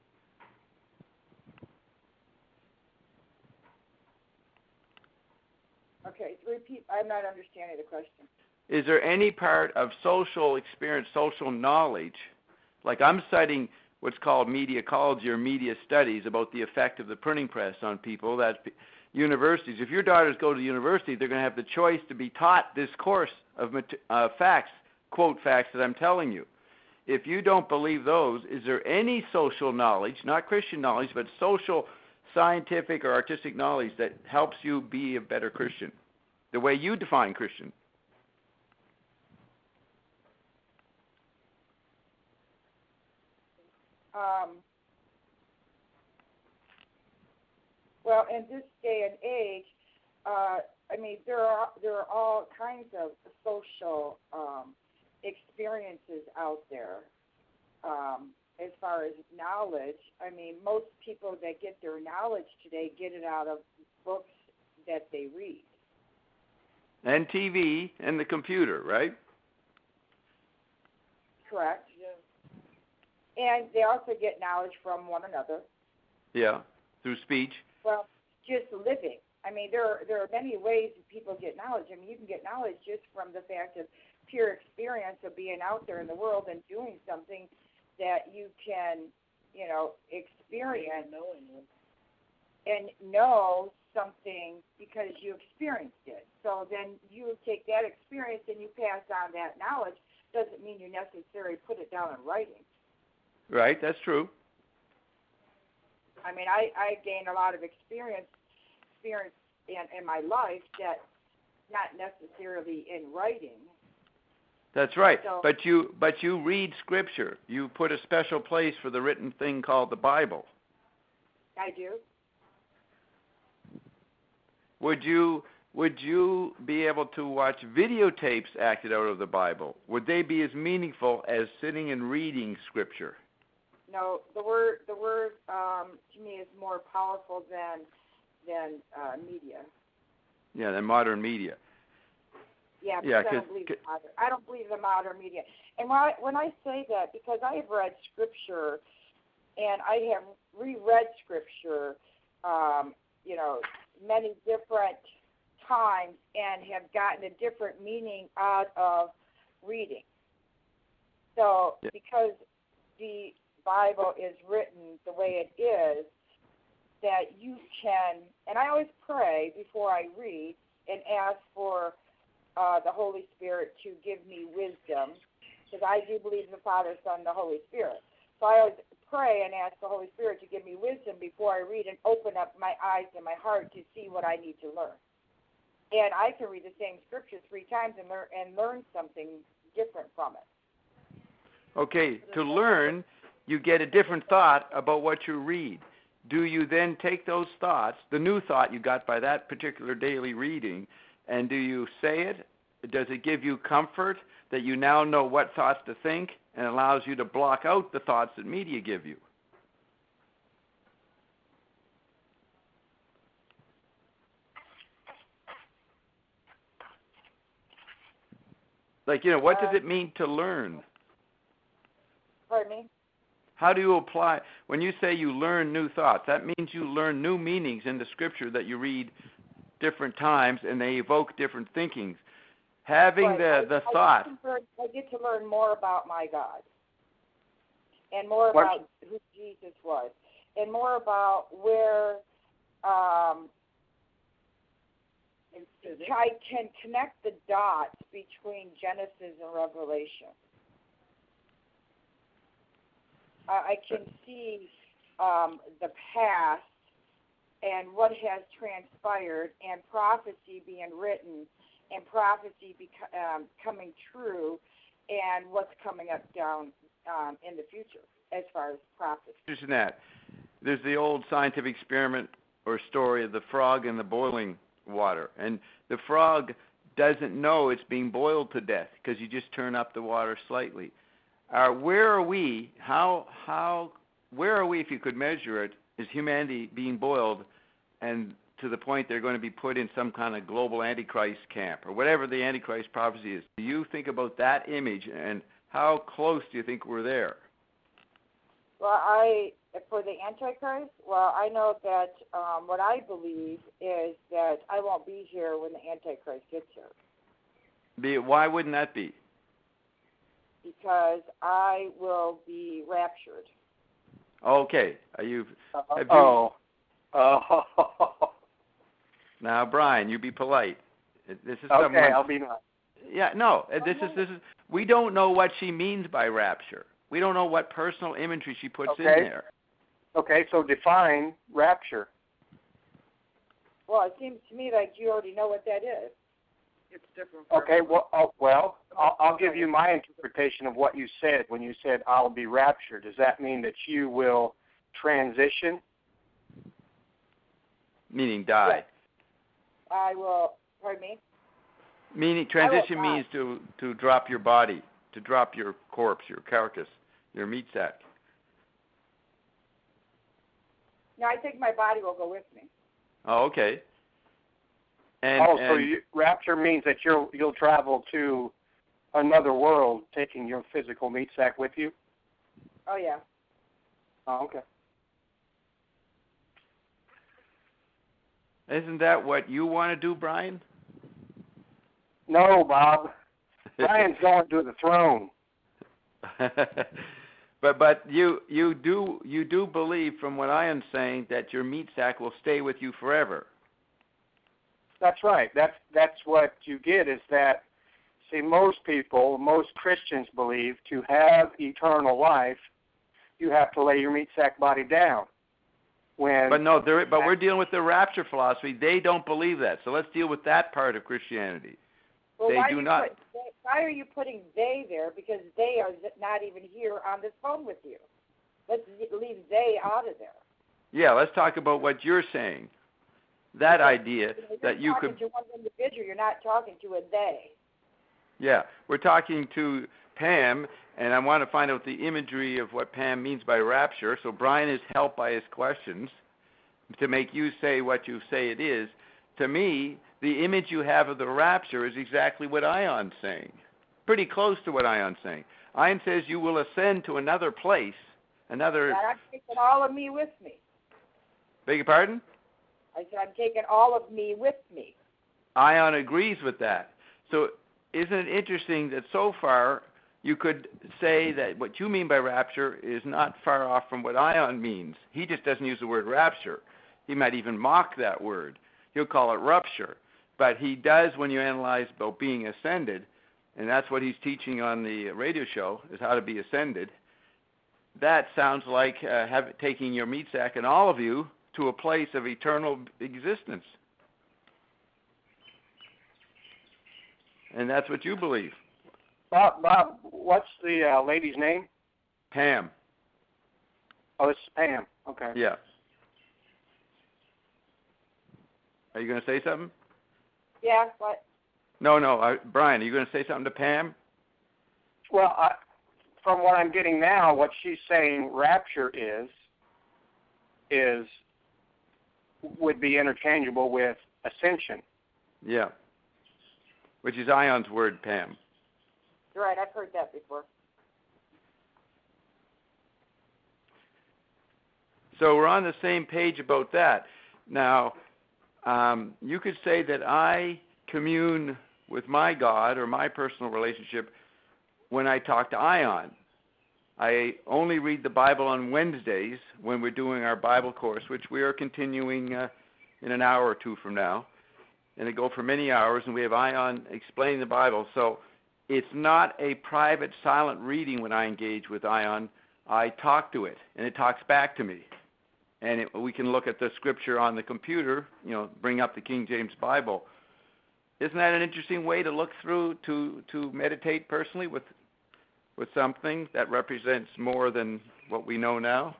[SPEAKER 4] Okay, repeat. I'm not understanding the question.
[SPEAKER 1] Is there any part of social experience, social knowledge, like I'm studying what's called mediacology or media studies about the effect of the printing press on people, that universities, if your daughters go to university, they're going to have the choice to be taught this course of uh, facts, quote facts that I'm telling you. If you don't believe those, is there any social knowledge, not Christian knowledge, but social, scientific, or artistic knowledge that helps you be a better Christian, the way you define Christian?
[SPEAKER 4] Um, well, in this day and age, uh, I mean, there are there are all kinds of social um, experiences out there. Um, as far as knowledge, I mean, most people that get their knowledge today get it out of books that they read.
[SPEAKER 1] And T V and the computer, right?
[SPEAKER 4] Correct. And they also get knowledge from one another.
[SPEAKER 1] Yeah, through speech.
[SPEAKER 4] Well, just living. I mean, there are, there are many ways that people get knowledge. I mean, you can get knowledge just from the fact of pure experience of being out there in the world and doing something that you can, you know, experience and know something because you experienced it. So then you take that experience and you pass on that knowledge. Doesn't mean you necessarily put it down in writing.
[SPEAKER 1] Right, that's true.
[SPEAKER 4] I mean, I, I gained a lot of experience experience in, in my life that's not necessarily in writing.
[SPEAKER 1] That's right.
[SPEAKER 4] So,
[SPEAKER 1] but you but you read Scripture. You put a special place for the written thing called the Bible.
[SPEAKER 4] I do.
[SPEAKER 1] Would you would you be able to watch videotapes acted out of the Bible? Would they be as meaningful as sitting and reading Scripture?
[SPEAKER 4] No, the word the word um, to me is more powerful than than uh, media.
[SPEAKER 1] Yeah, than modern media.
[SPEAKER 4] Yeah,
[SPEAKER 1] Yeah,
[SPEAKER 4] because I don't believe the modern. I don't believe the modern media. And when I, when I say that, because I have read scripture, and I have reread scripture, um, you know, many different times, and have gotten a different meaning out of reading. So,
[SPEAKER 1] yeah.
[SPEAKER 4] because the Bible is written the way it is, that you can, and I always pray before I read and ask for uh, the Holy Spirit to give me wisdom, because I do believe in the Father, Son, and the Holy Spirit. So I always pray and ask the Holy Spirit to give me wisdom before I read and open up my eyes and my heart to see what I need to learn. And I can read the same scripture three times and learn and learn something different from it.
[SPEAKER 1] Okay, to learn, you get a different thought about what you read. Do you then take those thoughts, the new thought you got by that particular daily reading, and do you say it? Does it give you comfort that you now know what thoughts to think and allows you to block out the thoughts that media give you? Like, you know, what does it mean to learn?
[SPEAKER 4] Pardon me?
[SPEAKER 1] How do you apply, when you say you learn new thoughts, that means you learn new meanings in the scripture that you read different times and they evoke different thinkings. Having
[SPEAKER 4] right.
[SPEAKER 1] the,
[SPEAKER 4] I,
[SPEAKER 1] the
[SPEAKER 4] I
[SPEAKER 1] thought.
[SPEAKER 4] Get learn, I get to learn more about my God and more
[SPEAKER 5] What?
[SPEAKER 4] about who Jesus was and more about where um, I can connect the dots between Genesis and Revelation. I can see um, the past and what has transpired and prophecy being written and prophecy beco- um, coming true and what's coming up down um, in the future as far as prophecy.
[SPEAKER 1] Just that. There's the old scientific experiment or story of the frog in the boiling water. And the frog doesn't know it's being boiled to death because you just turn up the water slightly. Uh, where are we, how, how, where are we, if you could measure it, is humanity being boiled and to the point they're going to be put in some kind of global Antichrist camp or whatever the Antichrist prophecy is? Do you think about that image and how close do you think we're there?
[SPEAKER 4] Well, I, for the Antichrist, well, I know that um, what I believe is that I won't be here when the Antichrist gets here.
[SPEAKER 1] Be, why wouldn't that be?
[SPEAKER 4] Because I will be raptured.
[SPEAKER 1] Okay. Are you, have you,
[SPEAKER 5] Oh. Oh.
[SPEAKER 1] Now, Brian, you be polite. This is
[SPEAKER 5] Okay,
[SPEAKER 1] someone,
[SPEAKER 5] I'll be nice.
[SPEAKER 1] Yeah, no. This is this is. We don't know what she means by rapture. We don't know what personal imagery she puts
[SPEAKER 5] Okay.
[SPEAKER 1] in there.
[SPEAKER 5] Okay, so define rapture.
[SPEAKER 4] Well, it seems to me like you already know what that is.
[SPEAKER 2] It's different. For
[SPEAKER 5] Okay, well, oh, well, I'll, I'll give you my interpretation of what you said when you said I'll be raptured. Does that mean that you will transition?
[SPEAKER 1] Meaning die.
[SPEAKER 4] Yes. I will. Pardon me.
[SPEAKER 1] Meaning transition means to to drop your body, to drop your corpse, your carcass, your meat sack.
[SPEAKER 4] No, I think my body will go with me.
[SPEAKER 1] Oh, okay. And,
[SPEAKER 5] oh, so
[SPEAKER 1] and
[SPEAKER 5] you, rapture means that you'll you'll travel to another world, taking your physical meat sack with you?
[SPEAKER 4] Oh yeah.
[SPEAKER 5] Oh, okay.
[SPEAKER 1] Isn't that what you want to do, Brian?
[SPEAKER 5] No, Bob. Brian's going to the throne.
[SPEAKER 1] but but you you do you do believe, from what I am saying, that your meat sack will stay with you forever.
[SPEAKER 5] That's right. That's that's what you get is that, see, most people, most Christians believe to have eternal life, you have to lay your meat sack body down. When
[SPEAKER 1] But no, there, but we're dealing with the rapture philosophy. They don't believe that. So let's deal with that part of Christianity.
[SPEAKER 4] Well,
[SPEAKER 1] They
[SPEAKER 4] why
[SPEAKER 1] do
[SPEAKER 4] you
[SPEAKER 1] not.
[SPEAKER 4] Put, why are you putting they there? Because they are not even here on this phone with you. Let's leave they out of there.
[SPEAKER 1] Yeah, let's talk about what you're saying. That
[SPEAKER 4] because,
[SPEAKER 1] idea
[SPEAKER 4] you know,
[SPEAKER 1] that you
[SPEAKER 4] talking
[SPEAKER 1] could.
[SPEAKER 4] to one individual. You're not talking to a they.
[SPEAKER 1] Yeah, we're talking to Pam, and I want to find out the imagery of what Pam means by rapture. So Brian is helped by his questions to make you say what you say it is. To me, the image you have of the rapture is exactly what Ion's saying. Pretty close to what Ion's saying. Ion says you will ascend to another place, another...
[SPEAKER 4] And I'm taking all of me with me.
[SPEAKER 1] Beg your pardon?
[SPEAKER 4] I said I'm taking all of me with me.
[SPEAKER 1] Ion agrees with that. So isn't it interesting that so far you could say that what you mean by rapture is not far off from what Ion means. He just doesn't use the word rapture. He might even mock that word. He'll call it rupture. But he does when you analyze about being ascended, and that's what he's teaching on the radio show, is how to be ascended. That sounds like uh, have, taking your meat sack and all of you to a place of eternal existence. And that's what you believe.
[SPEAKER 5] Bob, Bob, what's the uh, lady's name?
[SPEAKER 1] Pam.
[SPEAKER 5] Oh, it's Pam. Okay.
[SPEAKER 1] Yeah. Are you going to say something?
[SPEAKER 4] Yeah, what?
[SPEAKER 1] No, no. I, Brian, are you going to say something to Pam?
[SPEAKER 5] Well, I, from what I'm getting now, what she's saying rapture is, is would be interchangeable with ascension.
[SPEAKER 1] Yeah. Which is Ion's word, Pam.
[SPEAKER 4] You're right, I've heard that before.
[SPEAKER 1] So we're on the same page about that. Now, um, you could say that I commune with my God or my personal relationship when I talk to Ion. I only read the Bible on Wednesdays when we're doing our Bible course, which we are continuing uh, in an hour or two from now. And it go for many hours, and we have Ion explaining the Bible. So it's not a private, silent reading when I engage with Ion. I talk to it, and it talks back to me. And it, we can look at the scripture on the computer, you know, bring up the King James Bible. Isn't that an interesting way to look through, to, to meditate personally with with something that represents more than what we know now?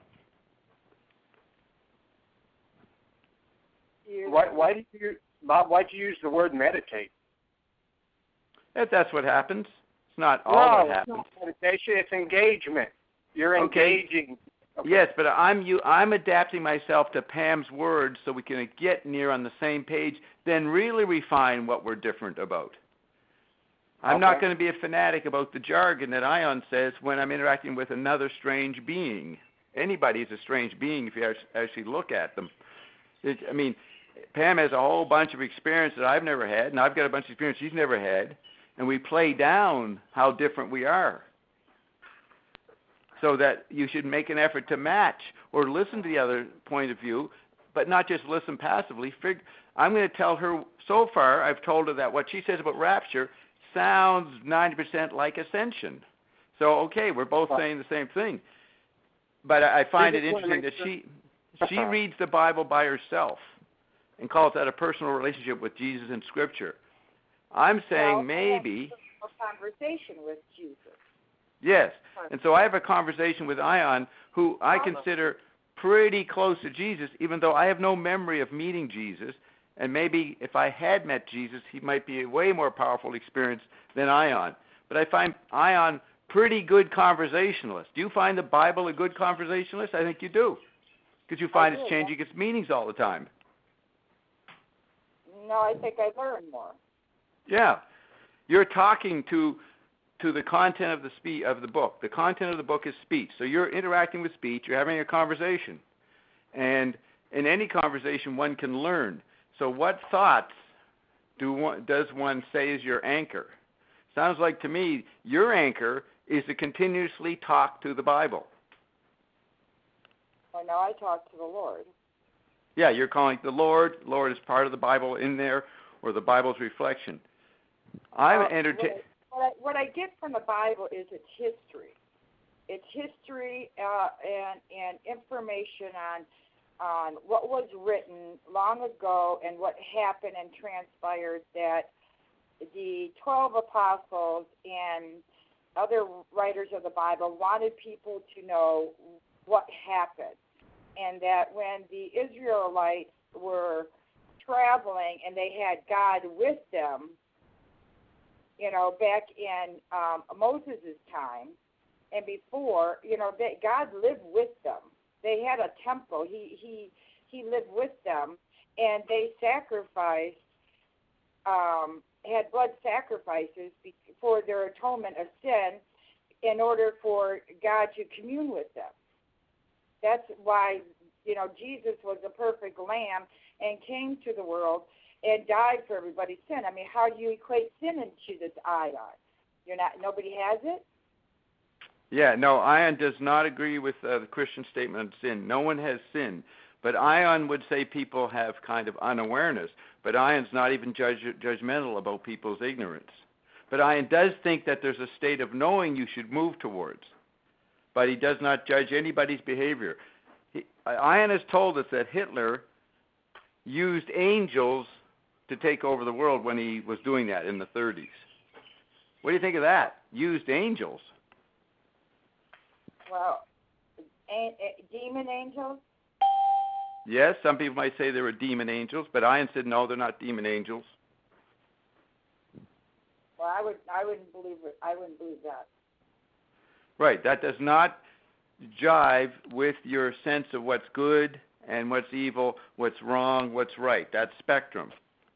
[SPEAKER 5] Why, why did you, Bob? Why did you use the word meditate?
[SPEAKER 1] If that's what happens. It's not all
[SPEAKER 5] no,
[SPEAKER 1] that happens.
[SPEAKER 5] It's not meditation. It's engagement. You're
[SPEAKER 1] Okay.
[SPEAKER 5] engaging. Okay.
[SPEAKER 1] Yes, but I'm you. I'm adapting myself to Pam's words so we can get near on the same page. Then really refine what we're different about. I'm
[SPEAKER 5] Okay.
[SPEAKER 1] not going to be a fanatic about the jargon that Ion says when I'm interacting with another strange being. Anybody's a strange being if you actually look at them. It, I mean, Pam has a whole bunch of experience that I've never had, and I've got a bunch of experience she's never had, and we play down how different we are. So that you should make an effort to match or listen to the other point of view, but not just listen passively. Fig- I'm going to tell her, so far I've told her that what she says about rapture sounds ninety percent like ascension. So, okay, we're both saying the same thing. But I find it interesting that she she reads the Bible by herself and calls that a personal relationship with Jesus and Scripture. I'm saying
[SPEAKER 4] well,
[SPEAKER 1] maybe...
[SPEAKER 4] a conversation with Jesus.
[SPEAKER 1] Yes, and so I have a conversation with Ion, who I consider pretty close to Jesus, even though I have no memory of meeting Jesus. And maybe if I had met Jesus, he might be a way more powerful experience than Ion. But I find Ion pretty good conversationalist. Do you find the Bible a good conversationalist? I think you do, because you find
[SPEAKER 4] do,
[SPEAKER 1] it's changing
[SPEAKER 4] yeah.
[SPEAKER 1] its meanings all the time.
[SPEAKER 4] No, I think I learned more.
[SPEAKER 1] Yeah, you're talking to to the content of the spe- of the book. The content of the book is speech. So you're interacting with speech. You're having a conversation, and in any conversation, one can learn. So what thoughts do one, does one say is your anchor? Sounds like to me your anchor is to continuously talk to the Bible.
[SPEAKER 4] Well, now I talk to the Lord.
[SPEAKER 1] Yeah, you're calling it the Lord. Lord is part of the Bible in there, or the Bible's reflection. I'm
[SPEAKER 4] uh,
[SPEAKER 1] entertained.
[SPEAKER 4] What I, what I get from the Bible is its history. It's history uh, and and information on on what was written long ago and what happened and transpired, that the twelve apostles and other writers of the Bible wanted people to know what happened, and that when the Israelites were traveling and they had God with them, you know, back in um, Moses' time and before, you know, that God lived with them. They had a temple. He he he lived with them, and they sacrificed, um, had blood sacrifices for their atonement of sin in order for God to commune with them. That's why, you know, Jesus was a perfect lamb and came to the world and died for everybody's sin. I mean, how do you equate sin into this ion? You're not. Nobody has it.
[SPEAKER 1] Yeah, no, Ion does not agree with uh, the Christian statement of sin. No one has sin. But Ion would say people have kind of unawareness. But Ion's not even judge, judgmental about people's ignorance. But Ion does think that there's a state of knowing you should move towards. But he does not judge anybody's behavior. He, Ion has told us that Hitler used angels to take over the world when he was doing that in the thirties. What do you think of that? Used angels.
[SPEAKER 4] Well, a, a, demon angels?
[SPEAKER 1] Yes, some people might say they were demon angels, but Ion said no, they're not demon angels.
[SPEAKER 4] Well, I would, I wouldn't believe it. I wouldn't believe that.
[SPEAKER 1] Right, that does not jive with your sense of what's good and what's evil, what's wrong, what's right. That's spectrum.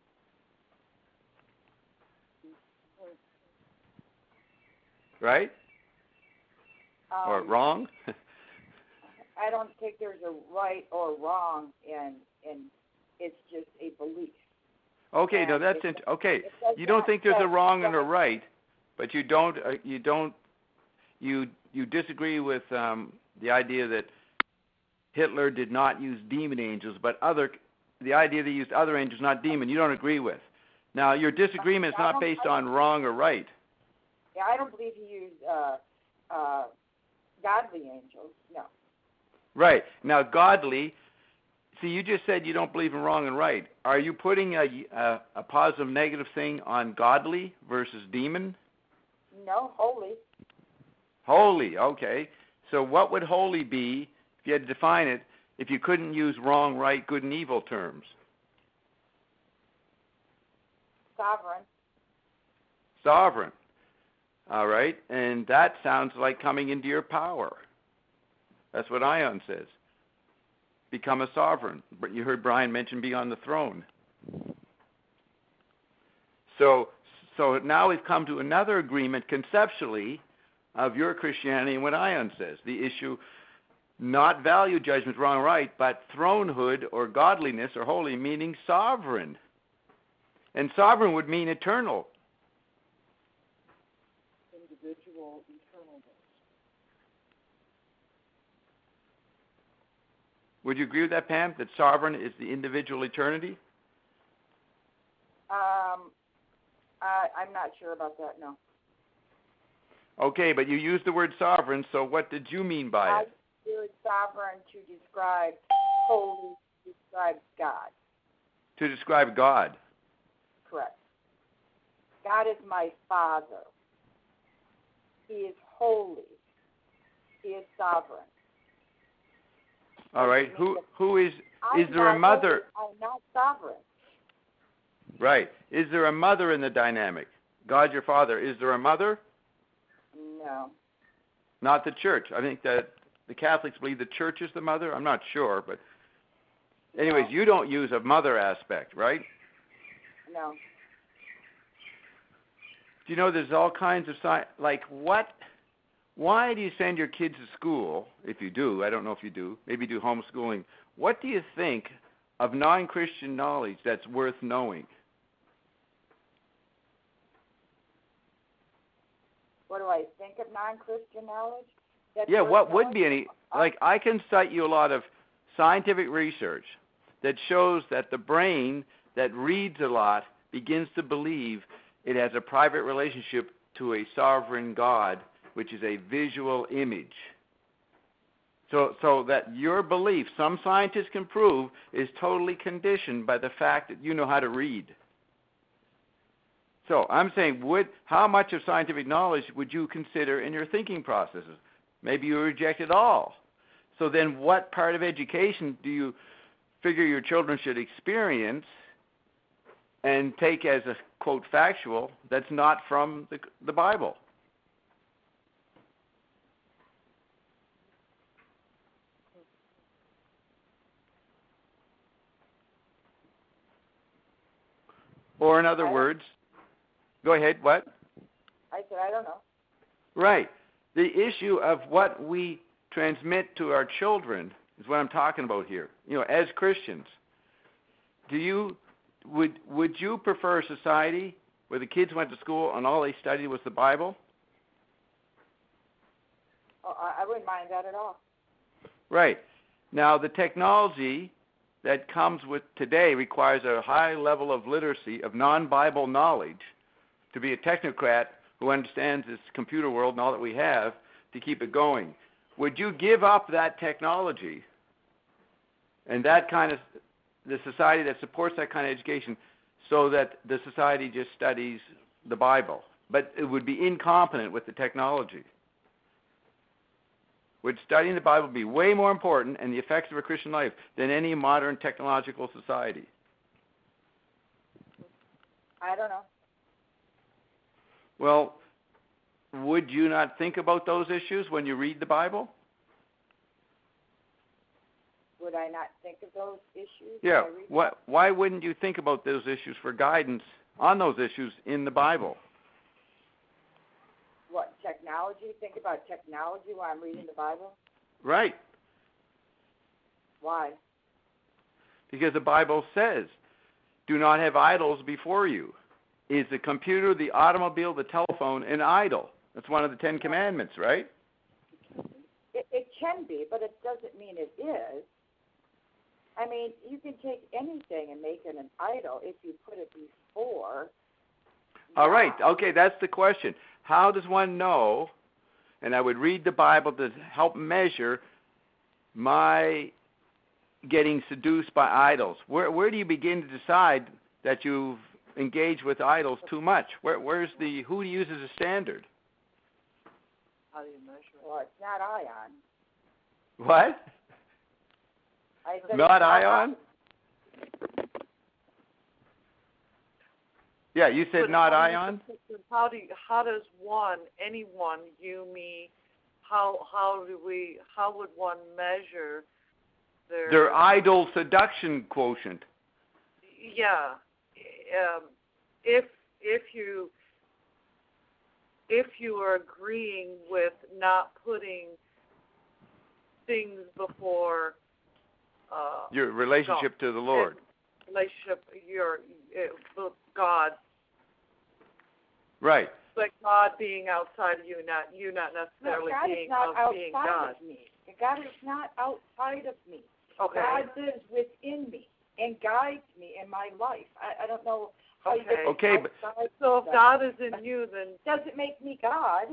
[SPEAKER 1] Right?
[SPEAKER 4] Um,
[SPEAKER 1] or wrong?
[SPEAKER 4] I don't think there's a right or wrong, and and it's just a belief.
[SPEAKER 1] Okay,
[SPEAKER 4] and
[SPEAKER 1] no, that's
[SPEAKER 4] it,
[SPEAKER 1] int- okay.
[SPEAKER 4] it
[SPEAKER 1] You don't
[SPEAKER 4] not,
[SPEAKER 1] think there's a wrong
[SPEAKER 4] that,
[SPEAKER 1] and a right, but you don't uh, you don't you you disagree with um, the idea that Hitler did not use demon angels, but other the idea that he used other angels, not demon. You don't agree with. Now, your disagreement is not based on wrong or right.
[SPEAKER 4] Yeah, I don't believe he used uh, uh, godly angels. No.
[SPEAKER 1] Right. Now, godly, see, you just said you don't believe in wrong and right. Are you putting a, a, a positive, negative thing on godly versus demon?
[SPEAKER 4] No, holy.
[SPEAKER 1] Holy, okay. So what would holy be, if you had to define it, if you couldn't use wrong, right, good, and evil terms?
[SPEAKER 4] Sovereign.
[SPEAKER 1] Sovereign. All right. And that sounds like coming into your power. That's what Ion says. Become a sovereign. But you heard Brian mention be on the throne. So, so now we've come to another agreement conceptually of your Christianity and what Ion says. The issue, not value judgment, wrong or right, but thronehood or godliness or holy, meaning sovereign. And sovereign would mean eternal.
[SPEAKER 2] Individual eternal.
[SPEAKER 1] Would you agree with that, Pam, that sovereign is the individual eternity?
[SPEAKER 4] Um, I, I'm not sure about that, no.
[SPEAKER 1] Okay, but you used the word sovereign, so what did you mean by
[SPEAKER 4] I
[SPEAKER 1] it?
[SPEAKER 4] use sovereign to describe holy, to describe God.
[SPEAKER 1] To describe God.
[SPEAKER 4] Correct. God is my Father. He is holy. He is sovereign.
[SPEAKER 1] All right. Who who is
[SPEAKER 4] I'm
[SPEAKER 1] is there a
[SPEAKER 4] not
[SPEAKER 1] mother?
[SPEAKER 4] holy. I'm not sovereign.
[SPEAKER 1] Right. Is there a mother in the dynamic? God your Father. Is there a mother?
[SPEAKER 4] No.
[SPEAKER 1] Not the church. I think that the Catholics believe the church is the mother. I'm not sure, but anyways,
[SPEAKER 4] No.
[SPEAKER 1] you don't use a mother aspect, right?
[SPEAKER 4] No.
[SPEAKER 1] Do you know there's all kinds of science, like what, why do you send your kids to school, if you do, I don't know if you do, maybe you do homeschooling, what do you think of non-Christian knowledge that's worth knowing?
[SPEAKER 4] What do I think of non-Christian knowledge? That's
[SPEAKER 1] Yeah,
[SPEAKER 4] worth
[SPEAKER 1] what would
[SPEAKER 4] knowing?
[SPEAKER 1] be any, like I can cite you a lot of scientific research that shows that the brain that reads a lot begins to believe it has a private relationship to a sovereign God, which is a visual image. So, so that your belief, some scientists can prove, is totally conditioned by the fact that you know how to read. So I'm saying, would how much of scientific knowledge would you consider in your thinking processes? Maybe you reject it all. So then what part of education do you figure your children should experience and take as a, quote, factual that's not from the, the Bible. Or in other words, go ahead, what?
[SPEAKER 4] I said, I don't know.
[SPEAKER 1] Right. The issue of what we transmit to our children is what I'm talking about here. You know, as Christians, do you would would you prefer a society where the kids went to school and all they studied was the Bible?
[SPEAKER 4] Oh, I, I wouldn't mind that at all.
[SPEAKER 1] Right. Now, the technology that comes with today requires a high level of literacy, of non-Bible knowledge, to be a technocrat who understands this computer world and all that we have to keep it going. Would you give up that technology and that kind of, the society that supports that kind of education, so that the society just studies the Bible, but it would be incompetent with the technology? Would studying the Bible be way more important and the effects of a Christian life than any modern technological society?
[SPEAKER 4] I don't know.
[SPEAKER 1] Well, would you not think about those issues when you read the Bible?
[SPEAKER 4] Would I not think of those issues?
[SPEAKER 1] Yeah.
[SPEAKER 4] when I read
[SPEAKER 1] Why, why wouldn't you think about those issues for guidance on those issues in the Bible?
[SPEAKER 4] What, technology? Think about technology while I'm reading the Bible?
[SPEAKER 1] Right.
[SPEAKER 4] Why?
[SPEAKER 1] Because the Bible says, do not have idols before you. Is the computer, the automobile, the telephone an idol? That's one of the Ten Commandments, right?
[SPEAKER 4] It, it can be, but it doesn't mean it is. I mean, you can take anything and make it an idol if you put it before.
[SPEAKER 1] All right. Okay, that's the question. How does one know, and I would read the Bible to help measure my getting seduced by idols. Where where do you begin to decide that you've engaged with idols too much? Where where's the, who do you use as a standard?
[SPEAKER 2] How do you measure it?
[SPEAKER 4] Well, it's not ion.
[SPEAKER 1] What?
[SPEAKER 4] I said
[SPEAKER 1] Not
[SPEAKER 4] it's
[SPEAKER 1] ion? Yeah, you said
[SPEAKER 2] But
[SPEAKER 1] not
[SPEAKER 2] how do you-
[SPEAKER 1] ion?
[SPEAKER 2] How do you, how does one, anyone, you, me, how how do we, how would one measure their
[SPEAKER 1] Their idol seduction quotient.
[SPEAKER 2] Yeah, um, if if you if you are agreeing with not putting things before uh,
[SPEAKER 1] Your relationship to the Lord.
[SPEAKER 2] relationship, your uh, God,
[SPEAKER 1] Right.
[SPEAKER 2] but God being outside of you, not you not
[SPEAKER 4] No,
[SPEAKER 2] necessarily
[SPEAKER 4] God
[SPEAKER 2] being
[SPEAKER 4] is not
[SPEAKER 2] of
[SPEAKER 4] outside
[SPEAKER 2] being God.
[SPEAKER 4] of me. God is not outside of me.
[SPEAKER 2] Okay.
[SPEAKER 4] God lives within me and guides me in my life. I, I don't know how you
[SPEAKER 2] Okay.
[SPEAKER 4] get
[SPEAKER 1] Okay, but-
[SPEAKER 4] outside
[SPEAKER 2] So if
[SPEAKER 4] of
[SPEAKER 2] God is in you, then
[SPEAKER 4] doesn't make me God.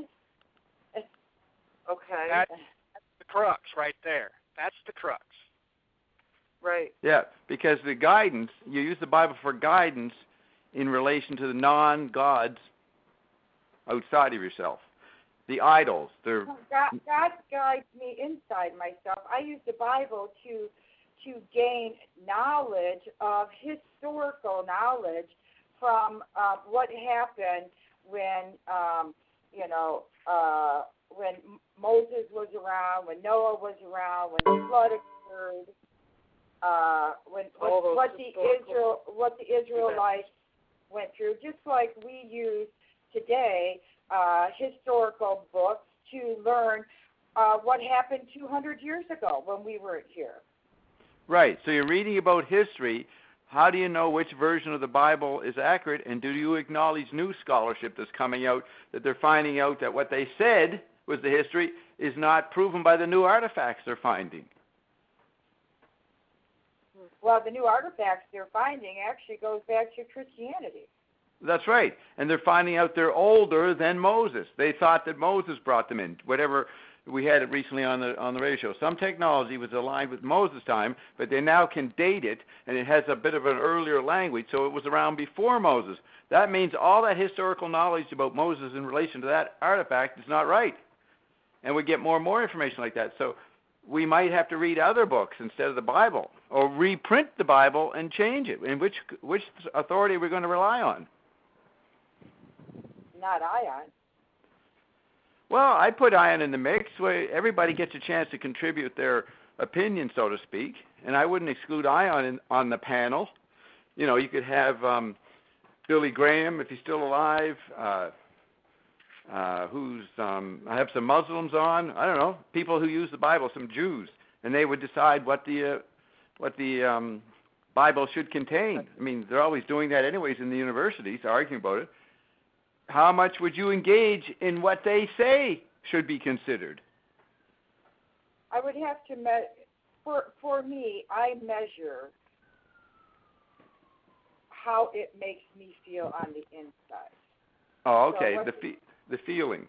[SPEAKER 2] okay,
[SPEAKER 5] That- That's the crux right there. That's the crux.
[SPEAKER 2] right.
[SPEAKER 1] Yeah, because the guidance, you use the Bible for guidance in relation to the non-gods outside of yourself. The idols, they're
[SPEAKER 4] God, God guides me inside myself. I use the Bible to to gain knowledge of historical knowledge from uh, what happened when um, you know uh, when Moses was around, when Noah was around, when the flood occurred, uh, when
[SPEAKER 2] All those
[SPEAKER 4] what, what the
[SPEAKER 2] historical
[SPEAKER 4] Israel what the Israelites went through, just like we use today uh, historical books to learn uh, what happened two hundred years ago when we weren't here.
[SPEAKER 1] right. So you're reading about history. How do you know which version of the Bible is accurate, and do you acknowledge new scholarship that's coming out that they're finding out that what they said was the history is not proven by the new artifacts they're finding?
[SPEAKER 4] Well, the new artifacts they're finding actually goes back to Christianity.
[SPEAKER 1] That's right. And they're finding out they're older than Moses. They thought that Moses brought them in. Whatever, we had it recently on the on the radio show. Some technology was aligned with Moses' time, but they now can date it, and it has a bit of an earlier language, so it was around before Moses. That means all that historical knowledge about Moses in relation to that artifact is not right. And we get more and more information like that. So we might have to read other books instead of the Bible. or reprint the Bible and change it? And which which authority are we going to rely on?
[SPEAKER 4] Not Ion.
[SPEAKER 1] Well, I put Ion in the mix where everybody gets a chance to contribute their opinion, so to speak, and I wouldn't exclude Ion in, on the panel. You know, you could have um, Billy Graham, if he's still alive, uh, uh, who's, um, I have some Muslims on, I don't know, people who use the Bible, some Jews, and they would decide what the, uh, what the um, Bible should contain. I mean, they're always doing that anyways in the universities, arguing about it. How much would you engage in what they say should be considered?
[SPEAKER 4] I would have to, me- for, for me, I measure how it makes me feel on the inside.
[SPEAKER 1] Oh, okay,
[SPEAKER 4] So
[SPEAKER 1] the fe- the feeling.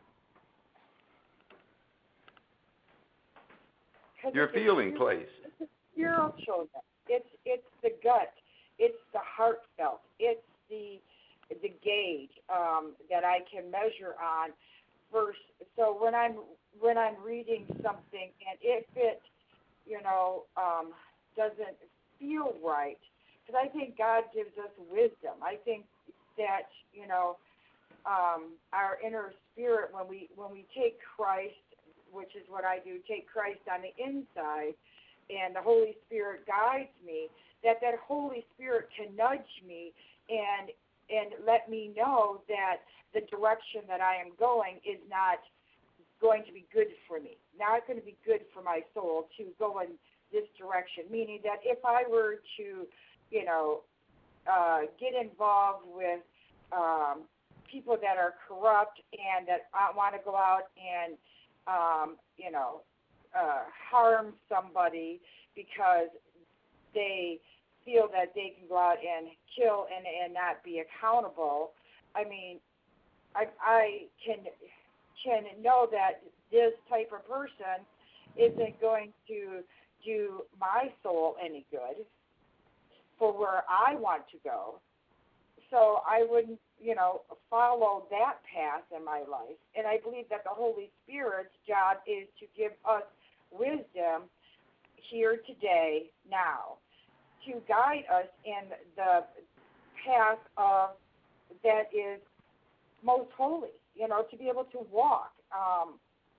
[SPEAKER 1] Your
[SPEAKER 4] it's a
[SPEAKER 1] feeling,
[SPEAKER 4] spiritual-
[SPEAKER 1] please.
[SPEAKER 4] It's a spiritual. It's it's the gut. It's the heartfelt. It's the the gauge um, that I can measure on. First, so when I'm when I'm reading something and if it, you know, um, doesn't feel right, because I think God gives us wisdom. I think that you know um, our inner spirit when we when we take Christ, which is what I do, take Christ on the inside, and the Holy Spirit guides me, that that Holy Spirit can nudge me and and let me know that the direction that I am going is not going to be good for me, not going to be good for my soul to go in this direction, meaning that if I were to, you know, uh, get involved with um, people that are corrupt and that want to go out and Um, you know, uh, harm somebody because they feel that they can go out and kill and, and not be accountable. I mean, I, I can can know that this type of person isn't going to do my soul any good for where I want to go. So I wouldn't, you know, follow that path in my life. And I believe that the Holy Spirit's job is to give us wisdom here today, now, to guide us in the path of that is most holy, you know, to be able to walk. Um,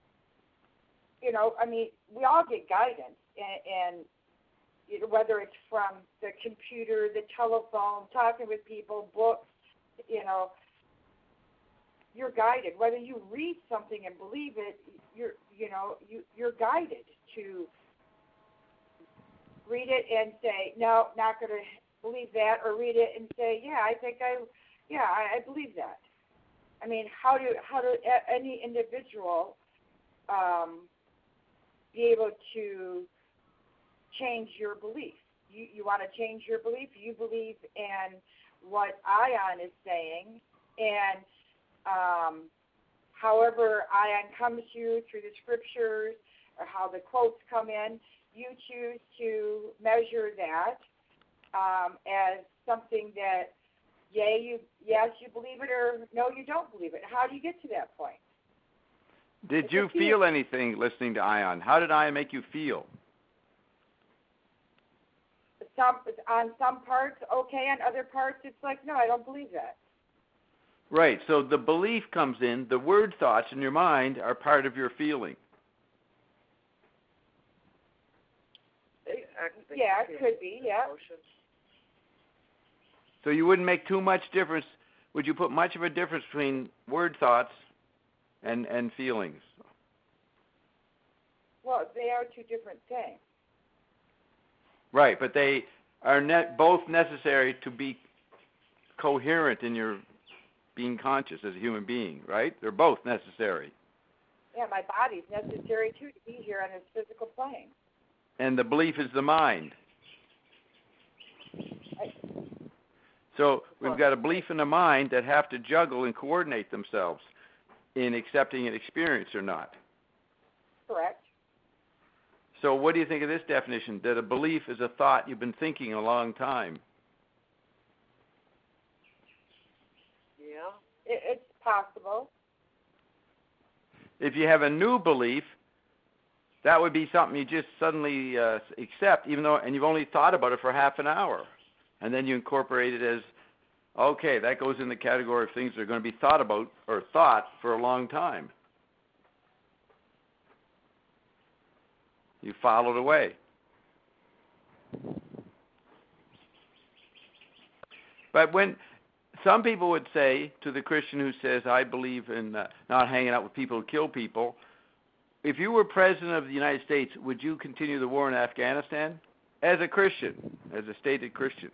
[SPEAKER 4] you know, I mean, we all get guidance, and, and whether it's from the computer, the telephone, talking with people, books, you know, you're guided. Whether you read something and believe it, you're, you know, you, you're guided to read it and say, no, not going to believe that, or read it and say, yeah, I think I, yeah, I, I believe that. I mean, how do how do any individual um, be able to change your belief? You you want to change your belief? You believe in what Ion is saying, and um, however Ion comes to you through the scriptures or how the quotes come in, you choose to measure that um, as something that, yay, you yes, you believe it, or no, you don't believe it. How do you get to that point?
[SPEAKER 1] Did
[SPEAKER 4] It's
[SPEAKER 1] you
[SPEAKER 4] a feel.
[SPEAKER 1] feel anything listening to Ion? How did Ion make you feel?
[SPEAKER 4] Some on some parts okay, on other parts it's like, no, I don't believe that.
[SPEAKER 1] Right, so the belief comes in, the word thoughts in your mind are part of your feeling.
[SPEAKER 4] Yeah, it could be, yeah.
[SPEAKER 1] So you wouldn't make too much difference, would you put much of a difference between word thoughts and, and feelings?
[SPEAKER 4] Well, they are two different things.
[SPEAKER 1] Right, but they are ne- both necessary to be coherent in your being conscious as a human being, right? They're both necessary.
[SPEAKER 4] Yeah, my body's necessary, too, to be here on this physical plane.
[SPEAKER 1] And the belief is the mind.
[SPEAKER 4] I,
[SPEAKER 1] So we've got a belief in the mind that have to juggle and coordinate themselves in accepting an experience or not.
[SPEAKER 4] correct.
[SPEAKER 1] So what do you think of this definition, that a belief is a thought you've been thinking a long time?
[SPEAKER 2] Yeah.
[SPEAKER 4] It, it's possible.
[SPEAKER 1] If you have a new belief, that would be something you just suddenly uh, accept, even though, and you've only thought about it for half an hour, and then you incorporate it as, okay, that goes in the category of things that are going to be thought about or thought for a long time. You file it away. But when some people would say to the Christian who says, I believe in uh, not hanging out with people who kill people, if you were president of the United States, would you continue the war in Afghanistan? As a Christian, as a stated Christian.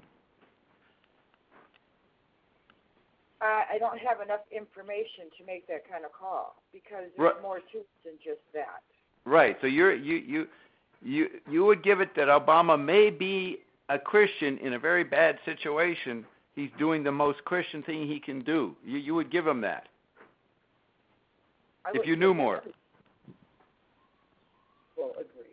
[SPEAKER 4] Uh, I don't have enough information to make that kind of call because there's
[SPEAKER 1] Right.
[SPEAKER 4] more to it than just that.
[SPEAKER 1] Right. So you're, you you you you would give it that Obama may be a Christian in a very bad situation. He's doing the most Christian thing he can do. You you would give him that
[SPEAKER 4] I
[SPEAKER 1] if you knew more.
[SPEAKER 4] Will agree.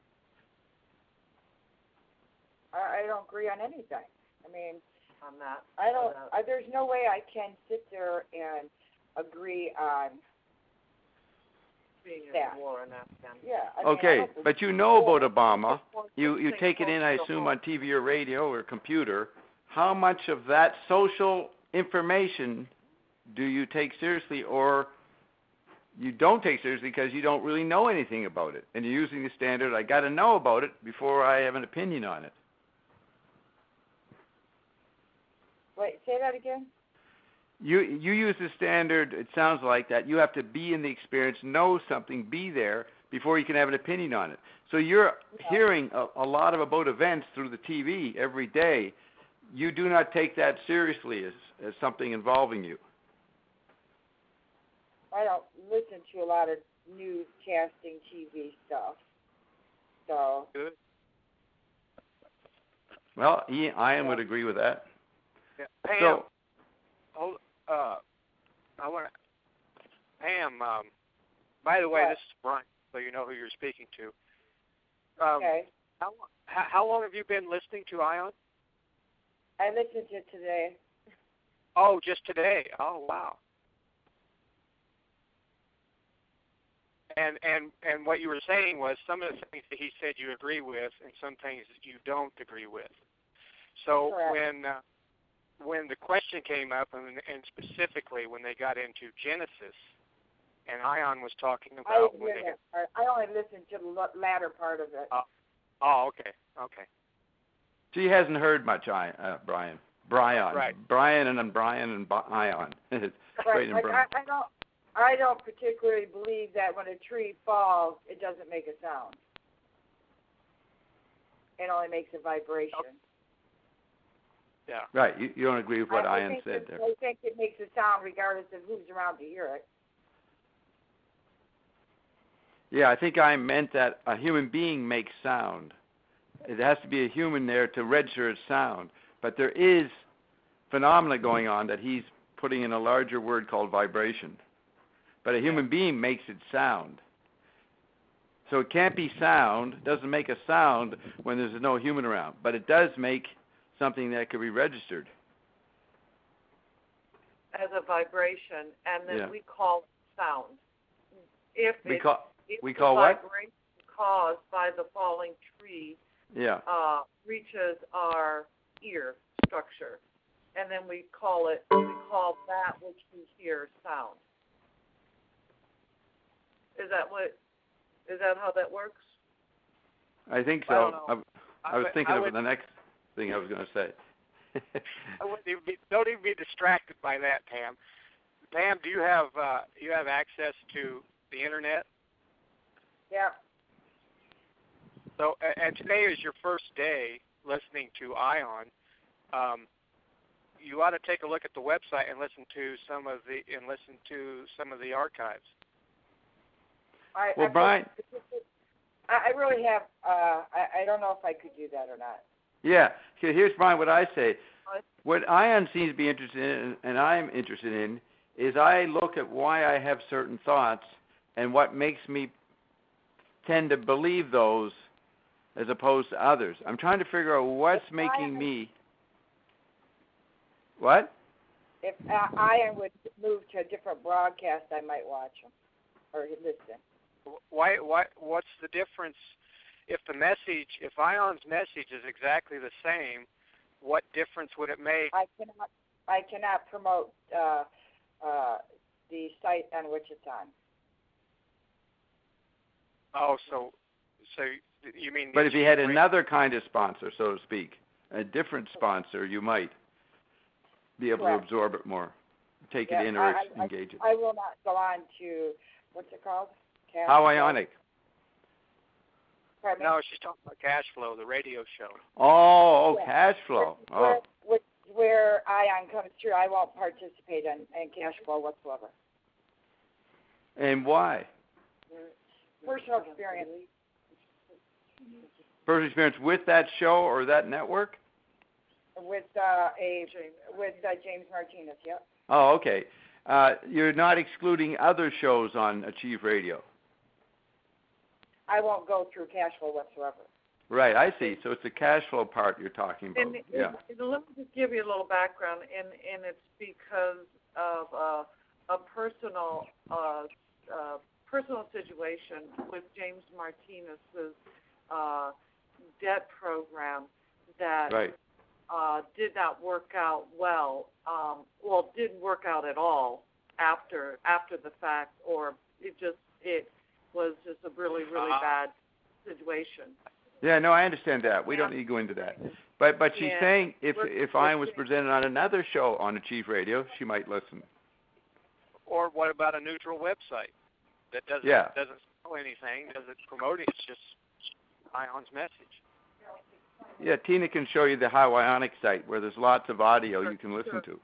[SPEAKER 4] I, I don't agree on anything. I mean,
[SPEAKER 2] on that.
[SPEAKER 4] I don't.
[SPEAKER 2] on that.
[SPEAKER 4] I, there's no way I can sit there and agree on.
[SPEAKER 2] Being in
[SPEAKER 4] that.
[SPEAKER 2] the war in Afghanistan.
[SPEAKER 4] Yeah. I mean, I
[SPEAKER 1] Okay,
[SPEAKER 4] don't-
[SPEAKER 1] but you know about Obama.
[SPEAKER 2] Well,
[SPEAKER 1] You you
[SPEAKER 2] things
[SPEAKER 1] take it in, I
[SPEAKER 2] close to
[SPEAKER 1] assume,
[SPEAKER 2] home.
[SPEAKER 1] on T V or radio or computer. How much of that social information do you take seriously, or you don't take seriously because you don't really know anything about it, and you're using the standard, I got to know about it before I have an opinion on it?
[SPEAKER 4] Wait, say that again.
[SPEAKER 1] You you use the standard, it sounds like, that you have to be in the experience, know something, be there, before you can have an opinion on it. So you're
[SPEAKER 4] Yeah.
[SPEAKER 1] hearing a, a lot of about events through the T V every day. You do not take that seriously as, as something involving you.
[SPEAKER 4] I don't listen to a lot of newscasting T V stuff. So.
[SPEAKER 6] Good.
[SPEAKER 1] Well, Ian, Ian would agree with that.
[SPEAKER 6] Yeah. Pam,
[SPEAKER 1] So,
[SPEAKER 6] hold, uh, I want to, Pam, um, by the way,
[SPEAKER 4] What?
[SPEAKER 6] this is Brian, so you know who you're speaking to. Um,
[SPEAKER 4] Okay.
[SPEAKER 6] how, how, how long have you been listening to Ion?
[SPEAKER 4] I listened to it today.
[SPEAKER 6] Oh, just today. Oh, wow. And and and what you were saying was some of the things that he said you agree with, and some things that you don't agree with. So
[SPEAKER 4] Correct.
[SPEAKER 6] when uh, when the question came up, and, and specifically when they got into Genesis, and Ion was talking
[SPEAKER 4] I
[SPEAKER 6] about
[SPEAKER 4] didn't
[SPEAKER 6] when
[SPEAKER 4] hear
[SPEAKER 6] they
[SPEAKER 4] that part. I only listened to the l- latter part of it.
[SPEAKER 6] Uh, oh, okay, okay.
[SPEAKER 1] she hasn't heard much, I, uh, Brian. Brian.
[SPEAKER 6] Right.
[SPEAKER 1] Brian and then Brian and Bi- Ion. It's
[SPEAKER 4] Right.
[SPEAKER 1] Brian and
[SPEAKER 4] Like,
[SPEAKER 1] Brian.
[SPEAKER 4] I, I don't. I don't particularly believe that when a tree falls, it doesn't make a sound. It only makes a vibration.
[SPEAKER 6] Yeah.
[SPEAKER 1] Right. You, you don't agree with what
[SPEAKER 4] I, I
[SPEAKER 1] Ion
[SPEAKER 4] think
[SPEAKER 1] said
[SPEAKER 4] it-
[SPEAKER 1] there.
[SPEAKER 4] I think it makes a sound regardless of who's around to hear it.
[SPEAKER 1] Yeah, I think I meant that a human being makes sound. It has to be a human there to register its sound. But there is phenomena going on that he's putting in a larger word called vibration. But a human being makes it sound. So it can't be sound, doesn't make a sound when there's no human around. But it does make something that could be registered.
[SPEAKER 2] As a vibration, and then
[SPEAKER 1] Yeah.
[SPEAKER 2] we call it sound. If
[SPEAKER 1] We
[SPEAKER 2] it,
[SPEAKER 1] call,
[SPEAKER 2] if
[SPEAKER 1] we
[SPEAKER 2] the
[SPEAKER 1] call what?
[SPEAKER 2] vibration caused by the falling tree
[SPEAKER 1] yeah.
[SPEAKER 2] uh, reaches our ear structure, and then we call it, we call that which we hear sound. Is that what? Is that how that works?
[SPEAKER 1] I think
[SPEAKER 6] I don't
[SPEAKER 1] so.
[SPEAKER 6] know.
[SPEAKER 1] I, I was
[SPEAKER 6] would-
[SPEAKER 1] thinking
[SPEAKER 6] I
[SPEAKER 1] of
[SPEAKER 6] would,
[SPEAKER 1] the next thing I was going to say.
[SPEAKER 6] I wouldn't even be, don't even be distracted by that, Pam. Pam, do you have uh, you have access to the internet?
[SPEAKER 4] Yeah.
[SPEAKER 6] So, a- and today is your first day listening to Ion. Um, you ought to take a look at the website and listen to some of the and listen to some of the archives.
[SPEAKER 4] I,
[SPEAKER 1] Well,
[SPEAKER 4] I,
[SPEAKER 1] Brian-
[SPEAKER 4] I, I really have. Uh, I, I don't know if I could do that or not.
[SPEAKER 1] Yeah. So here's Brian, what I say. What Ion seems to be interested in, and I'm interested in, is I look at why I have certain thoughts and what makes me tend to believe those as opposed to others. I'm trying to figure out what's
[SPEAKER 4] If
[SPEAKER 1] making
[SPEAKER 4] Ion-
[SPEAKER 1] me... What?
[SPEAKER 4] If uh, Ian would move to a different broadcast, I might watch him or listen.
[SPEAKER 6] Why? Why? What's the difference? If the message, if Ion's message is exactly the same, what difference would it make?
[SPEAKER 4] I cannot, I cannot promote uh, uh, the site on which it's on.
[SPEAKER 6] Oh, so, so you mean?
[SPEAKER 1] But if you had another kind of sponsor, so to speak, a different sponsor, you might be able
[SPEAKER 4] Correct.
[SPEAKER 1] to absorb it more, take
[SPEAKER 4] Yeah,
[SPEAKER 1] it in or
[SPEAKER 4] I,
[SPEAKER 1] ex-
[SPEAKER 4] I,
[SPEAKER 1] engage it.
[SPEAKER 4] I will not go on to, what's it called? Cash
[SPEAKER 1] How
[SPEAKER 4] flow?
[SPEAKER 1] ionic?
[SPEAKER 4] Pardon me?
[SPEAKER 6] No, she's talking about Cash Flow, the radio show.
[SPEAKER 1] Oh, oh
[SPEAKER 4] Yeah.
[SPEAKER 1] cash flow.
[SPEAKER 4] Where,
[SPEAKER 1] Oh,
[SPEAKER 4] where, where Ion comes through, I won't participate in, in cash flow whatsoever.
[SPEAKER 1] and why?
[SPEAKER 4] Personal experience.
[SPEAKER 1] First experience with that show or that network?
[SPEAKER 4] With uh, a with uh, James Martinez, yep.
[SPEAKER 1] Oh, okay. Uh, you're not excluding other shows on Achieve Radio.
[SPEAKER 4] I won't go through cash flow whatsoever.
[SPEAKER 1] Right, I see. So it's the cash flow part you're talking about.
[SPEAKER 2] And,
[SPEAKER 1] yeah.
[SPEAKER 2] and let me just give you a little background, and, and it's because of uh, a personal uh, uh, personal situation with James Martinez's uh, debt program that
[SPEAKER 1] Right.
[SPEAKER 2] uh, did not work out well. Um, well, didn't work out at all after after the fact, or it just it was just a really really
[SPEAKER 6] Uh-huh.
[SPEAKER 2] bad situation.
[SPEAKER 1] Yeah, no, I understand that. We don't need to go into that. But but she's
[SPEAKER 2] Yeah.
[SPEAKER 1] saying if
[SPEAKER 2] We're-
[SPEAKER 1] if
[SPEAKER 2] we're
[SPEAKER 1] I was
[SPEAKER 2] saying-
[SPEAKER 1] presented on another show on Achieve Radio, she might listen.
[SPEAKER 6] Or what about a neutral website that doesn't
[SPEAKER 1] Yeah.
[SPEAKER 6] doesn't sell anything, doesn't promote it? It's just Ion's message.
[SPEAKER 1] Yeah, Tina can show you the How Ionic site where there's lots of audio you can listen to.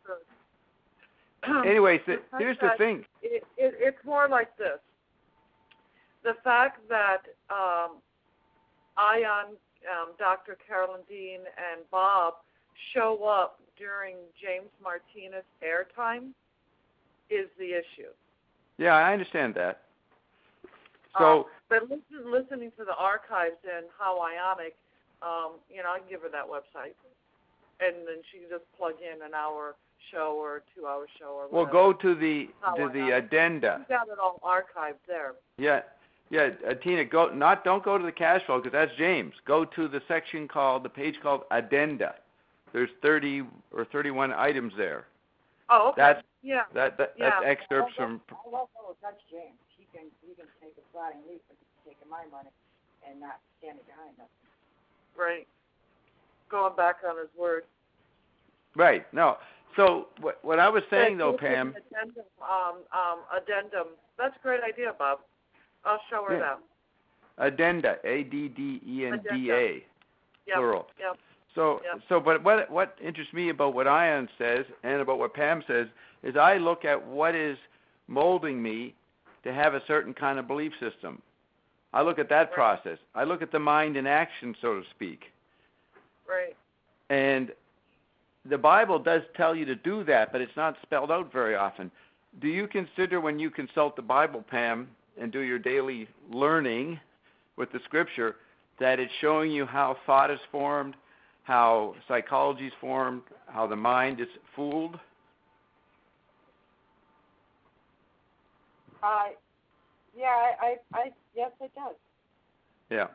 [SPEAKER 1] Anyways, th-
[SPEAKER 2] The fact
[SPEAKER 1] here's the
[SPEAKER 2] that
[SPEAKER 1] thing.
[SPEAKER 2] It, it, it's more like this. The fact that um, Ion, um, Doctor Carolyn Dean, and Bob show up during James Martinez airtime is the issue.
[SPEAKER 1] Yeah, I understand that. So,
[SPEAKER 2] Um, but listen, listening to the archives and How Ionic, um, you know, I can give her that website. And then she can just plug in an hour show or two hour show or
[SPEAKER 1] we'll
[SPEAKER 2] whatever.
[SPEAKER 1] go to the
[SPEAKER 2] How
[SPEAKER 1] to the
[SPEAKER 2] Ionic.
[SPEAKER 1] addenda.
[SPEAKER 2] She's got it all archived there.
[SPEAKER 1] Yeah, yeah, uh, Tina, go not don't go to the cash flow because that's James. Go to the section called the page called addenda. There's thirty or thirty-one items there.
[SPEAKER 2] Oh, okay.
[SPEAKER 1] That's
[SPEAKER 2] yeah.
[SPEAKER 1] that, that
[SPEAKER 2] Yeah.
[SPEAKER 1] that's excerpts from.
[SPEAKER 4] I won't go touch James. He can he can take a sliding leap and taking my money and not standing behind us.
[SPEAKER 2] Right. Going back on his word.
[SPEAKER 1] Right. No. So what what I was saying though,
[SPEAKER 2] This is
[SPEAKER 1] Pam.
[SPEAKER 2] an Addendum, um, um, addendum. That's a great idea, Bob. I'll show her
[SPEAKER 1] Yeah.
[SPEAKER 2] that.
[SPEAKER 1] Addenda, A D D E N D A,
[SPEAKER 2] Yep.
[SPEAKER 1] plural.
[SPEAKER 2] Yep.
[SPEAKER 1] So,
[SPEAKER 2] Yep.
[SPEAKER 1] so, but what what interests me about what Ion says and about what Pam says is I look at what is molding me to have a certain kind of belief system. I look at that
[SPEAKER 2] Right.
[SPEAKER 1] process. I look at the mind in action, so to speak.
[SPEAKER 2] Right.
[SPEAKER 1] And the Bible does tell you to do that, but it's not spelled out very often. Do you consider when you consult the Bible, Pam, and do your daily learning with the Scripture, that it's showing you how thought is formed, how psychology is formed, how the mind is fooled?
[SPEAKER 4] Uh, yeah, I, I, I, yes, it does.
[SPEAKER 1] Yeah.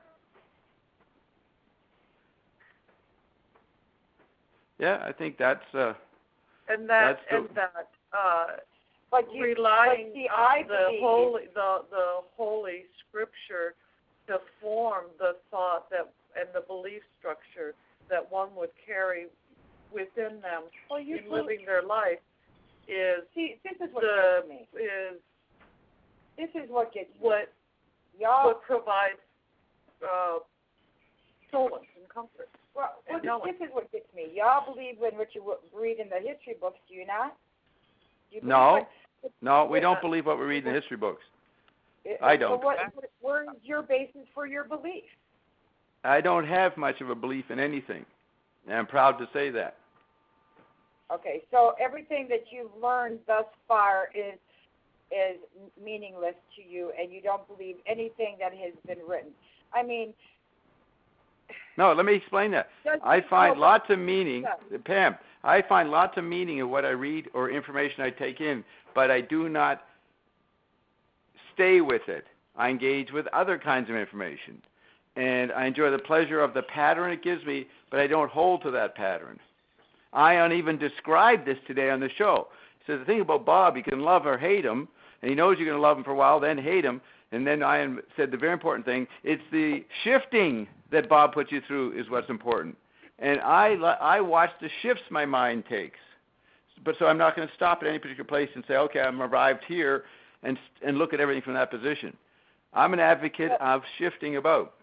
[SPEAKER 1] Yeah, I think that's uh,
[SPEAKER 2] And that
[SPEAKER 1] That's the-
[SPEAKER 2] and that uh,
[SPEAKER 4] But you,
[SPEAKER 2] relying
[SPEAKER 4] but see, I
[SPEAKER 2] on the
[SPEAKER 4] believe-
[SPEAKER 2] holy the the holy scripture to form the thought that and the belief structure that one would carry within them
[SPEAKER 4] well, you
[SPEAKER 2] in living their life is
[SPEAKER 4] see, this is what
[SPEAKER 2] the
[SPEAKER 4] gets me.
[SPEAKER 2] is
[SPEAKER 4] This is what gets me.
[SPEAKER 2] what
[SPEAKER 4] Y'all,
[SPEAKER 2] what provides uh, solace and comfort.
[SPEAKER 4] well,
[SPEAKER 2] and
[SPEAKER 4] well,
[SPEAKER 2] knowing.
[SPEAKER 4] this is what gets me. Y'all believe in what you read in the history books, do you not? Do you believe
[SPEAKER 1] no,
[SPEAKER 4] what-
[SPEAKER 1] no. We
[SPEAKER 2] Yeah.
[SPEAKER 1] don't believe what we read in the history books.
[SPEAKER 4] Uh,
[SPEAKER 1] I
[SPEAKER 4] So
[SPEAKER 1] don't.
[SPEAKER 4] what, where is your basis for your belief?
[SPEAKER 1] I don't have much of a belief in anything, and I'm proud to say that.
[SPEAKER 4] Okay, so everything that you've learned thus far is is meaningless to you, and you don't believe anything that has been written. I mean,
[SPEAKER 1] No, let me explain that.
[SPEAKER 4] does
[SPEAKER 1] I
[SPEAKER 4] it-
[SPEAKER 1] find
[SPEAKER 4] no,
[SPEAKER 1] lots of meaning,
[SPEAKER 4] Yeah.
[SPEAKER 1] Pam, I find lots of meaning in what I read or information I take in, but I do not stay with it. I engage with other kinds of information. And I enjoy the pleasure of the pattern it gives me, but I don't hold to that pattern. Ion even described this today on the show. He says, the thing about Bob, you can love or hate him, and he knows you're going to love him for a while, then hate him. And then Ion said the very important thing, it's the shifting that Bob puts you through is what's important. And I, I watch the shifts my mind takes. But so I'm not going to stop at any particular place and say, okay, I'm arrived here, and and look at everything from that position. I'm an advocate of shifting about.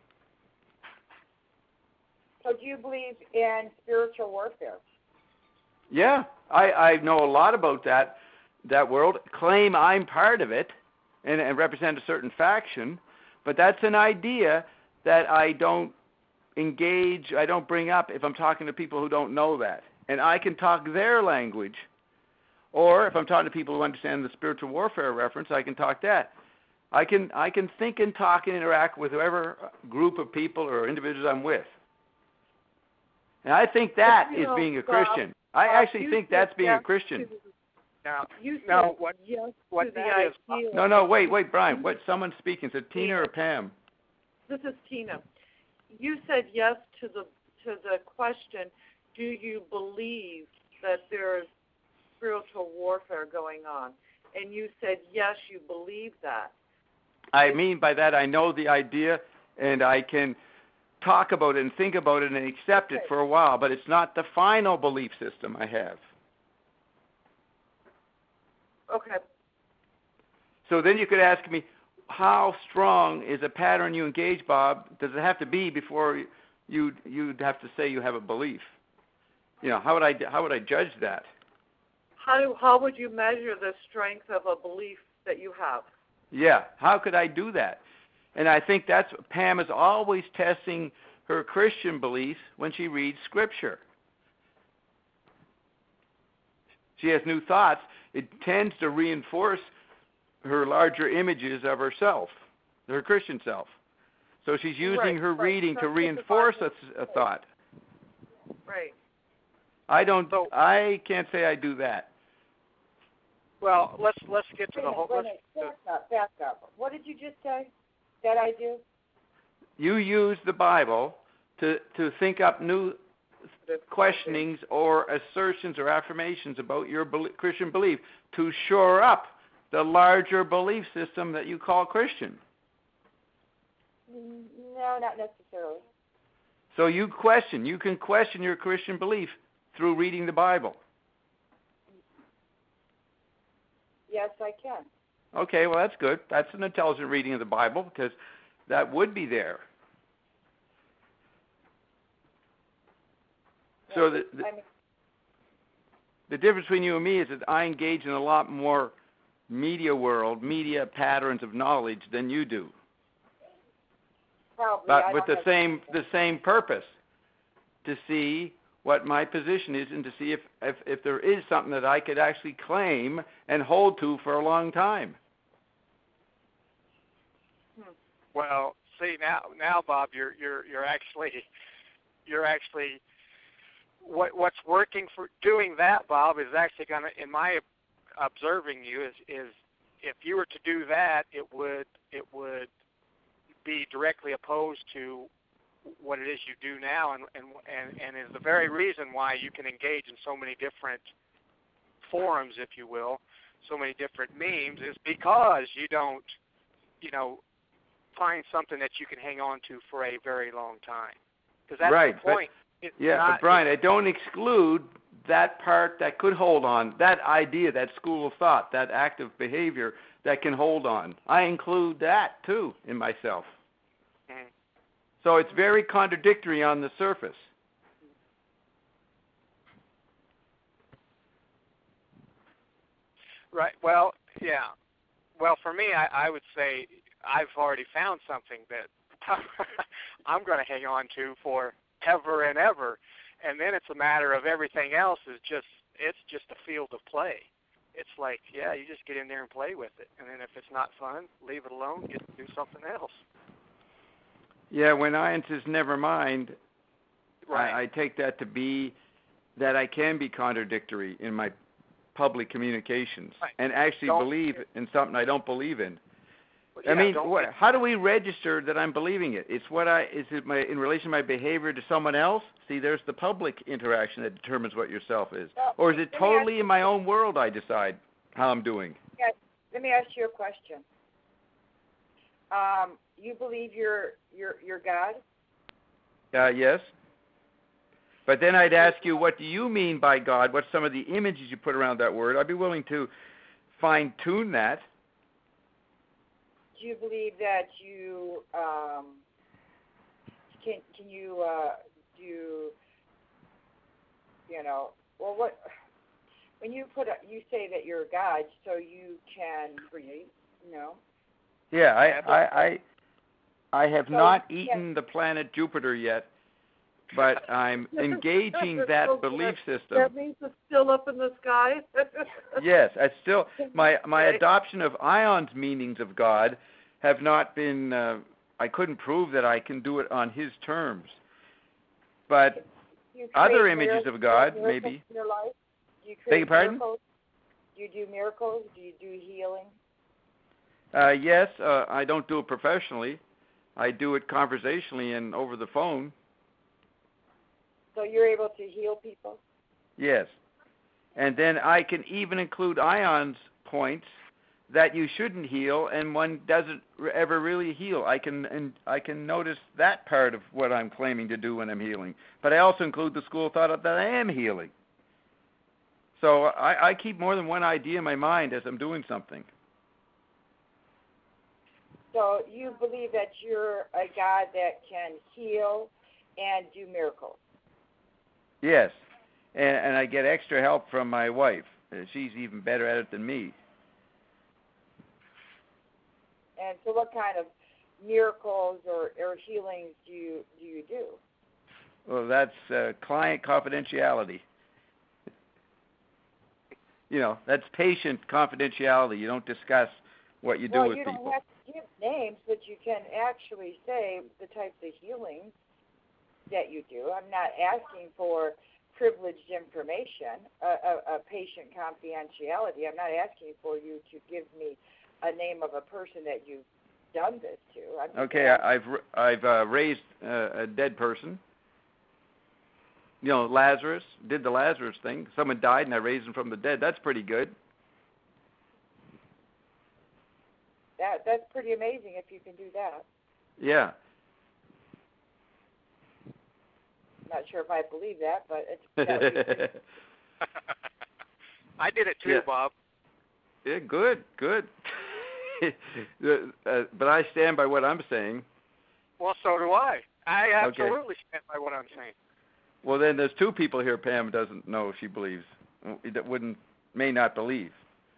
[SPEAKER 4] So do you believe in spiritual warfare?
[SPEAKER 1] Yeah, I, I know a lot about that that world. Claim I'm part of it and, and represent a certain faction, but that's an idea that I don't engage, I don't bring up if I'm talking to people who don't know that. And I can talk their language, or if I'm talking to people who understand the spiritual warfare reference, I can talk that. I can I can think and talk and interact with whoever group of people or individuals I'm with. And I think that is being a Christian. I actually think that's being a Christian.
[SPEAKER 6] Now,
[SPEAKER 2] You
[SPEAKER 6] now
[SPEAKER 2] said
[SPEAKER 6] what,
[SPEAKER 2] yes
[SPEAKER 6] what
[SPEAKER 2] to the
[SPEAKER 6] that is,
[SPEAKER 2] idea.
[SPEAKER 1] No, no, wait, wait, Brian. What? Someone's speaking. Is it Tina or Pam?
[SPEAKER 2] This is Tina. You said yes to the to the question, do you believe that there's spiritual warfare going on? And you said yes, you believe that.
[SPEAKER 1] I mean by that I know the idea and I can talk about it and think about it and accept it for a while, but it's not the final belief system I have.
[SPEAKER 2] Okay.
[SPEAKER 1] So then you could ask me, how strong is a pattern you engage, Bob? Does it have to be before you you'd have to say you have a belief? You know, how would I how would I judge that?
[SPEAKER 2] How do, how would you measure the strength of a belief that you have?
[SPEAKER 1] Yeah, how could I do that? And I think that's Pam is always testing her Christian beliefs when she reads Scripture. She has new thoughts. It tends to reinforce her larger images of herself, her Christian self. So she's using
[SPEAKER 2] right,
[SPEAKER 1] her
[SPEAKER 2] right.
[SPEAKER 1] reading
[SPEAKER 2] So
[SPEAKER 1] to reinforce a, a thought.
[SPEAKER 2] Right.
[SPEAKER 1] I don't.
[SPEAKER 6] So-
[SPEAKER 1] I can't say I do that.
[SPEAKER 6] well, let's let's get to
[SPEAKER 4] Wait
[SPEAKER 6] the
[SPEAKER 4] a
[SPEAKER 6] whole.
[SPEAKER 4] minute, wait a
[SPEAKER 6] Let's,
[SPEAKER 4] minute. Back up, back up. What did you just say that I do?
[SPEAKER 1] You use the Bible to to think up new questionings or assertions or affirmations about your bel- Christian belief to shore up the larger belief system that you call Christian.
[SPEAKER 4] No, not necessarily.
[SPEAKER 1] So you question. You can question your Christian belief through reading the Bible.
[SPEAKER 4] Yes, I can.
[SPEAKER 1] Okay, well, that's good. That's an intelligent reading of the Bible because that would be there. So the, the,
[SPEAKER 4] I mean,
[SPEAKER 1] the difference between you and me is that I engage in a lot more media world, media patterns of knowledge than you do.
[SPEAKER 4] probably.
[SPEAKER 1] But
[SPEAKER 4] I
[SPEAKER 1] with
[SPEAKER 4] don't
[SPEAKER 1] the
[SPEAKER 4] have-
[SPEAKER 1] same the same purpose, to see what my position is and to see if, if, if there is something that I could actually claim and hold to for a long time.
[SPEAKER 6] well, see now, now, Bob, you're you're you're actually you're actually what what's working for doing that, Bob, is actually going to, in my observing you, is is if you were to do that, it would it would be directly opposed to what it is you do now, and and and, and is the very reason why you can engage in so many different forums, if you will, so many different memes, is because you don't, you know, find something that you can hang on to for a very long time. Because that's
[SPEAKER 1] Right,
[SPEAKER 6] the
[SPEAKER 1] but-
[SPEAKER 6] point. It's
[SPEAKER 1] Yeah,
[SPEAKER 6] not,
[SPEAKER 1] but Brian, I don't exclude that part that could hold on, that idea, that school of thought, that active behavior that can hold on. I include that, too, in myself.
[SPEAKER 6] Mhm.
[SPEAKER 1] So it's very contradictory on the surface.
[SPEAKER 6] Right. Well, yeah. Well, for me, I, I would say I've already found something that I'm going to hang on to for ever and ever, and then it's a matter of everything else is just it's just a field of play. It's like, yeah, you just get in there and play with it, and then if it's not fun, leave it alone, get to do something else.
[SPEAKER 1] Yeah, when Ian says never mind,
[SPEAKER 6] Right.
[SPEAKER 1] I, I take that to be that I can be contradictory in my public communications
[SPEAKER 6] Right.
[SPEAKER 1] and actually
[SPEAKER 6] Don't-
[SPEAKER 1] believe in something I don't believe in.
[SPEAKER 6] Yeah,
[SPEAKER 1] I mean,
[SPEAKER 6] don't
[SPEAKER 1] what,
[SPEAKER 6] make-
[SPEAKER 1] how do we register that I'm believing it? It's what I is it my in relation to my behavior to someone else? See, there's the public interaction that determines what yourself is,
[SPEAKER 4] Well,
[SPEAKER 1] or is it
[SPEAKER 4] let me ask
[SPEAKER 1] totally
[SPEAKER 4] you-
[SPEAKER 1] in my own world? I decide how I'm doing.
[SPEAKER 4] Yes. Let me ask you a question. Um, you believe you're you're you're God?
[SPEAKER 1] Uh, yes. But then I'd ask you, what do you mean by God? What's some of the images you put around that word? I'd be willing to fine tune that.
[SPEAKER 4] Do you believe that you um, can can you uh, do you know well what when you put a, you say that you're God, so you can breathe, you know?
[SPEAKER 1] Yeah, I I I, I have
[SPEAKER 4] So,
[SPEAKER 1] not
[SPEAKER 4] yes.
[SPEAKER 1] eaten the planet Jupiter yet, but I'm engaging that belief system.
[SPEAKER 2] That means it's still up in the sky.
[SPEAKER 1] Yes, I still my my
[SPEAKER 2] Okay.
[SPEAKER 1] adoption of Ion's meanings of God have not been. Uh, I couldn't prove that I can do it on his terms, but
[SPEAKER 4] You
[SPEAKER 1] other
[SPEAKER 4] create
[SPEAKER 1] images
[SPEAKER 4] miracles-
[SPEAKER 1] of God,
[SPEAKER 4] miracles
[SPEAKER 1] maybe.
[SPEAKER 4] in your life? Do you
[SPEAKER 1] Beg
[SPEAKER 4] create
[SPEAKER 1] your pardon?
[SPEAKER 4] miracles? Do you do miracles? Do you do healing?
[SPEAKER 1] Uh, yes, uh, I don't do it professionally. I do it conversationally and over the phone.
[SPEAKER 4] So you're able to heal people?
[SPEAKER 1] Yes, and then I can even include Ion's points that you shouldn't heal, and one doesn't re- ever really heal. I can and I can notice that part of what I'm claiming to do when I'm healing. But I also include the school of thought that I am healing. So I, I keep more than one idea in my mind as I'm doing something.
[SPEAKER 4] So you believe that you're a God that can heal and do miracles?
[SPEAKER 1] Yes, and, and I get extra help from my wife. Uh, She's even better at it than me.
[SPEAKER 4] And so what kind of miracles or, or healings do you do you do?
[SPEAKER 1] Well, that's uh, client confidentiality. You know, that's patient confidentiality. You don't discuss what you do
[SPEAKER 4] well,
[SPEAKER 1] with
[SPEAKER 4] you
[SPEAKER 1] people.
[SPEAKER 4] don't have to give names, but you can actually say the types of healings that you do. I'm not asking for privileged information, a, a, a patient confidentiality. I'm not asking for you to give me a name of a person that you've done this to. I'm just
[SPEAKER 1] Okay,
[SPEAKER 4] asking-
[SPEAKER 1] I- I've r- I've uh, raised uh, a dead person. You know, Lazarus did the Lazarus thing. Someone died, and I raised him from the dead. That's pretty good.
[SPEAKER 4] that that's pretty amazing if you can do that.
[SPEAKER 1] Yeah.
[SPEAKER 4] I'm not sure if I believe that, but it's that would be pretty
[SPEAKER 6] I did it too,
[SPEAKER 1] Yeah.
[SPEAKER 6] Bob.
[SPEAKER 1] Yeah, good, good. The- uh, but I stand by what I'm saying.
[SPEAKER 6] Well, so do I. I
[SPEAKER 1] Okay.
[SPEAKER 6] absolutely stand by what I'm saying.
[SPEAKER 1] Well, then there's two people here Pam doesn't know if she believes, that wouldn't, may not believe.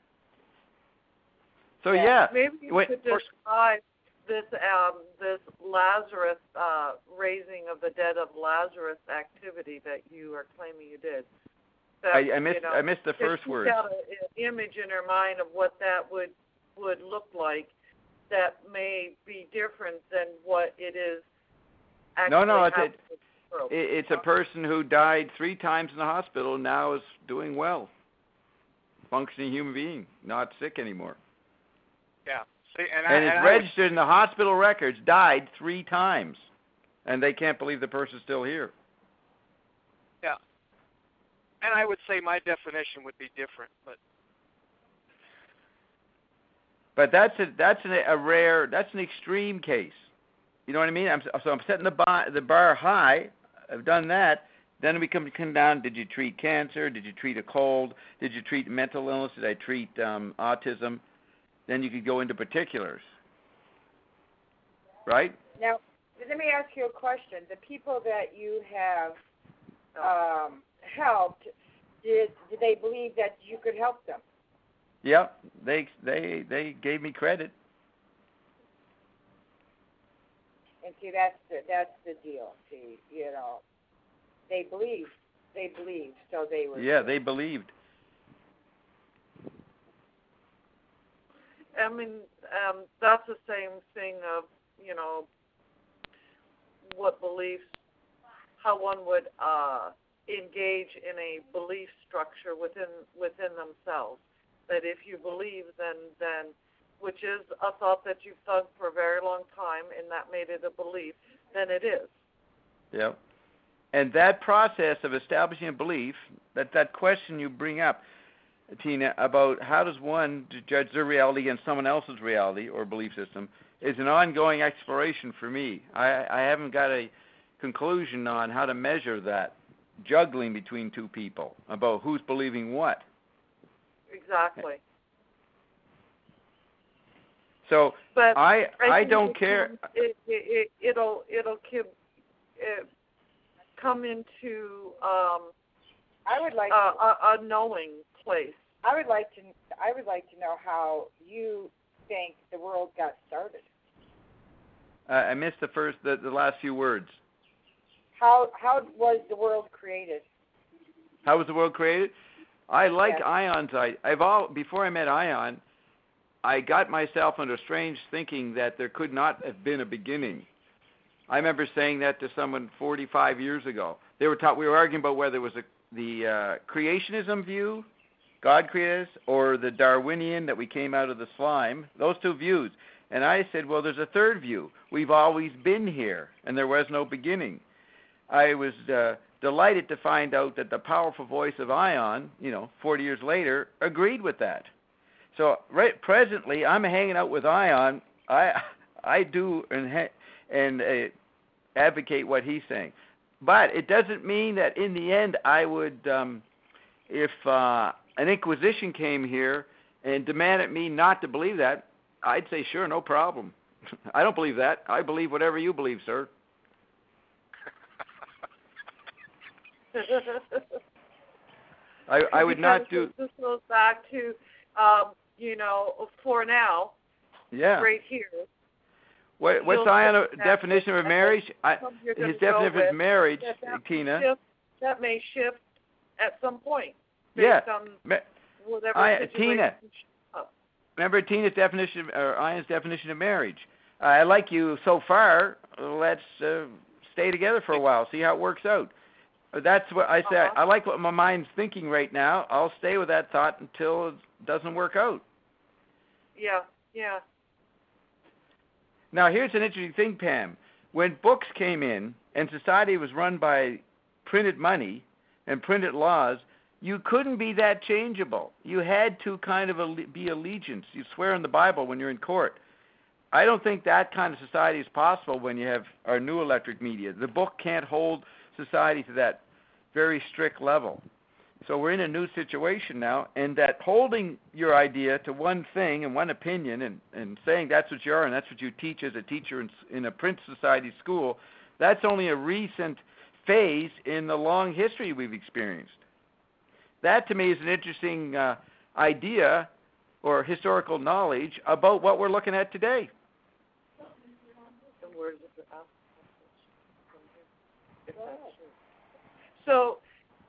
[SPEAKER 1] So,
[SPEAKER 4] Yeah.
[SPEAKER 1] yeah.
[SPEAKER 2] Maybe you
[SPEAKER 1] Wait,
[SPEAKER 2] could describe this um, this Lazarus uh, raising of the dead of Lazarus activity that you are claiming you did. That,
[SPEAKER 1] I, I missed
[SPEAKER 2] you know,
[SPEAKER 1] I missed the
[SPEAKER 2] because
[SPEAKER 1] first
[SPEAKER 2] she's
[SPEAKER 1] word.
[SPEAKER 2] got an image in her mind of what that would would look like that may be different than what it is actually
[SPEAKER 1] No, no, it's a-
[SPEAKER 2] happening through.
[SPEAKER 1] It, it's a person who died three times in the hospital and now is doing well. Functioning human being, not sick anymore.
[SPEAKER 6] Yeah. See, and,
[SPEAKER 1] And
[SPEAKER 6] I,
[SPEAKER 1] it's
[SPEAKER 6] and I would-
[SPEAKER 1] registered in the hospital records, died three times. And they can't believe the person's still here.
[SPEAKER 6] yeah. And I would say my definition would be different, but
[SPEAKER 1] But that's a that's an, a rare, that's an extreme case. You know what I mean? I'm, so I'm setting the bar, the bar high. I've done that. Then we come come down. Did you treat cancer? Did you treat a cold? Did you treat mental illness? Did I treat um, autism? Then you could go into particulars, right?
[SPEAKER 4] Now, let me ask you a question. The people that you have um, helped, did did they believe that you could help them?
[SPEAKER 1] Yep. They they they gave me credit.
[SPEAKER 4] And see, that's the that's the deal. See, you know, they believed, they believed, so they were.
[SPEAKER 1] Yeah, they believed.
[SPEAKER 2] I mean, um, that's the same thing of, you know, what beliefs, how one would uh, engage in a belief structure within within themselves. That if you believe, then then which is a thought that you've thought for a very long time, and that made it a belief, then it is.
[SPEAKER 1] Yep. And that process of establishing a belief, that, that question you bring up, Tina, about how does one judge their reality against someone else's reality or belief system, is an ongoing exploration for me. I, I haven't got a conclusion on how to measure that juggling between two people about who's believing what.
[SPEAKER 2] Exactly.
[SPEAKER 1] So
[SPEAKER 2] but
[SPEAKER 1] I
[SPEAKER 2] I,
[SPEAKER 1] I don't care.
[SPEAKER 2] It, it, it, it'll it'll it, come into um,
[SPEAKER 4] I would like
[SPEAKER 2] a,
[SPEAKER 4] to,
[SPEAKER 2] a, a knowing place.
[SPEAKER 4] I would like to I would like to know how you think the world got started.
[SPEAKER 1] Uh, I missed the first the, the last few words.
[SPEAKER 4] How how was the world created?
[SPEAKER 1] How was the world created? I like
[SPEAKER 4] Yes.
[SPEAKER 1] Ion's. I, I've all before I met Ion, I got myself into strange thinking that there could not have been a beginning. I remember saying that to someone forty-five years ago. They were taught, we were arguing about whether it was a, the uh, creationism view, God created us, or the Darwinian that we came out of the slime. Those two views. And I said, well, there's a third view. We've always been here, and there was no beginning. I was uh, delighted to find out that the powerful voice of Ion, you know, forty years later, agreed with that. So right presently, I'm hanging out with Ion. I I do and ha- and uh, advocate what he's saying, but it doesn't mean that in the end I would, um, if uh, an inquisition came here and demanded me not to believe that, I'd say sure, no problem. I don't believe that. I believe whatever you believe, sir. I, I would not do.
[SPEAKER 2] This goes back to, um, you know, for now,
[SPEAKER 1] Yeah.
[SPEAKER 2] right here.
[SPEAKER 1] What, what's
[SPEAKER 2] You'll
[SPEAKER 1] Ion's
[SPEAKER 2] shift
[SPEAKER 1] definition of marriage? I,
[SPEAKER 2] You're gonna
[SPEAKER 1] his
[SPEAKER 2] go
[SPEAKER 1] definition
[SPEAKER 2] with
[SPEAKER 1] of marriage,
[SPEAKER 2] that, that
[SPEAKER 1] Tina.
[SPEAKER 2] Shift, that may shift at some point based
[SPEAKER 1] Yeah.
[SPEAKER 2] on
[SPEAKER 1] Ma-
[SPEAKER 2] whatever
[SPEAKER 1] I-
[SPEAKER 2] situation.
[SPEAKER 1] Tina. Remember Tina's definition, or Ion's definition of marriage. Uh, I like you so far. Let's uh, stay together for a while, see how it works out. That's what I say.
[SPEAKER 2] Uh-huh.
[SPEAKER 1] I like what my mind's thinking right now. I'll stay with that thought until it doesn't work out.
[SPEAKER 2] Yeah, yeah.
[SPEAKER 1] Now, here's an interesting thing, Pam. When books came in and society was run by printed money and printed laws, you couldn't be that changeable. You had to kind of alle- be allegiance. You swear in the Bible when you're in court. I don't think that kind of society is possible when you have our new electric media. The book can't hold society to that very strict level. So we're in a new situation now, and that holding your idea to one thing and one opinion and, and saying that's what you are and that's what you teach as a teacher in, in a print society school, that's only a recent phase in the long history we've experienced. That, to me, is an interesting uh, idea or historical knowledge about what we're looking at today.
[SPEAKER 2] And where does it go? So,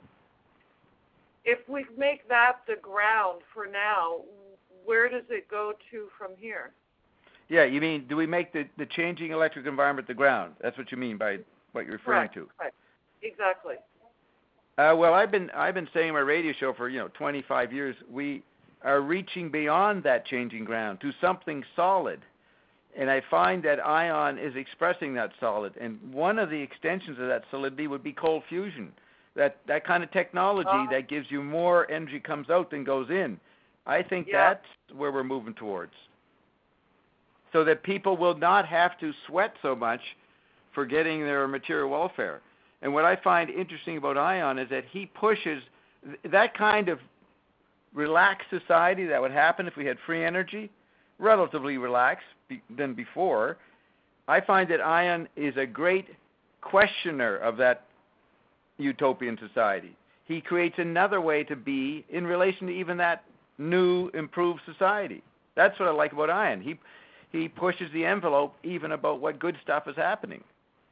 [SPEAKER 2] if we make that the ground for now, where does it go to from here?
[SPEAKER 1] Yeah, you mean, do we make the, the changing electric environment the ground? That's what you mean by what you're referring
[SPEAKER 2] Correct.
[SPEAKER 1] to.
[SPEAKER 2] Right. Exactly.
[SPEAKER 1] Uh, well, I've been I've been saying in my radio show for you know twenty-five years. We are reaching beyond that changing ground to something solid, and I find that Ion is expressing that solid. And one of the extensions of that solidity would be cold fusion. That that kind of technology
[SPEAKER 2] uh,
[SPEAKER 1] that gives you more energy comes out than goes in. I think
[SPEAKER 2] yeah.
[SPEAKER 1] that's where we're moving towards. So that people will not have to sweat so much for getting their material welfare. And what I find interesting about Ion is that he pushes th- that kind of relaxed society that would happen if we had free energy, relatively relaxed be- than before. I find that Ion is a great questioner of that utopian society. He creates another way to be in relation to even that new, improved society. That's what I like about Ion. He he pushes the envelope even about what good stuff is happening.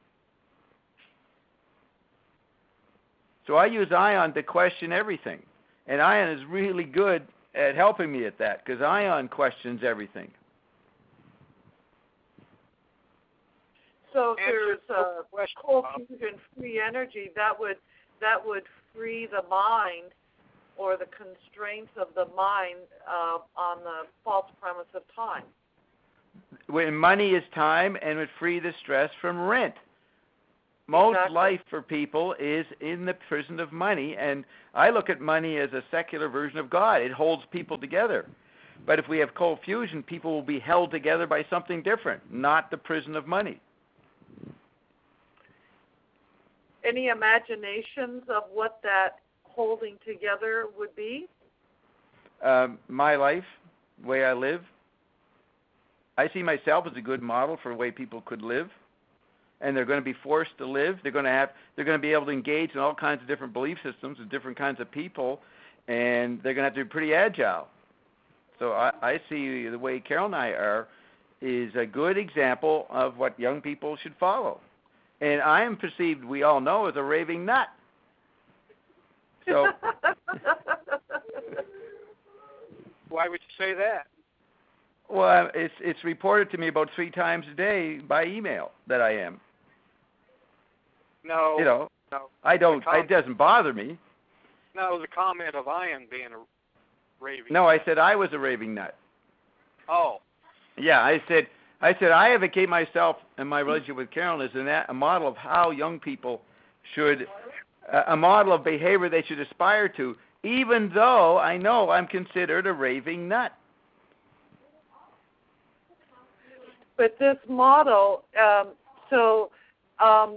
[SPEAKER 1] So I use Ion to question everything. And Ion is really good at helping me at that because Ion questions everything.
[SPEAKER 2] So if
[SPEAKER 6] Answer
[SPEAKER 2] there's a
[SPEAKER 6] question,
[SPEAKER 2] cold
[SPEAKER 6] Bob.
[SPEAKER 2] fusion free energy, that would that would free the mind or the constraints of the mind uh, on the false premise of time.
[SPEAKER 1] When money is time and would free the stress from rent. Most
[SPEAKER 2] Exactly.
[SPEAKER 1] life for people is in the prison of money, and I look at money as a secular version of God. It holds people together. But if we have cold fusion, people will be held together by something different, not the prison of money.
[SPEAKER 2] Any imaginations of what that holding together would be?
[SPEAKER 1] Um, my life, the way I live, I see myself as a good model for the way people could live. And they're going to be forced to live. They're going to have. They're going to be able to engage in all kinds of different belief systems with different kinds of people, and they're going to have to be pretty agile. So I, I see the way Carol and I are is a good example of what young people should follow. And I am perceived, we all know, as a raving nut. So
[SPEAKER 6] Why would you say that?
[SPEAKER 1] well, it's it's reported to me about three times a day by email that I am.
[SPEAKER 6] No.
[SPEAKER 1] You know,
[SPEAKER 6] no.
[SPEAKER 1] I don't.
[SPEAKER 6] com-
[SPEAKER 1] It doesn't bother me.
[SPEAKER 6] No, it was a comment of Ian being a raving.
[SPEAKER 1] No, I said I was a raving nut.
[SPEAKER 6] Oh.
[SPEAKER 1] Yeah, I said, I said I advocate myself and my relationship with Carolyn as an, a model of how young people should, uh, a model of behavior they should aspire to, even though I know I'm considered a raving nut.
[SPEAKER 2] But this model, um, so um,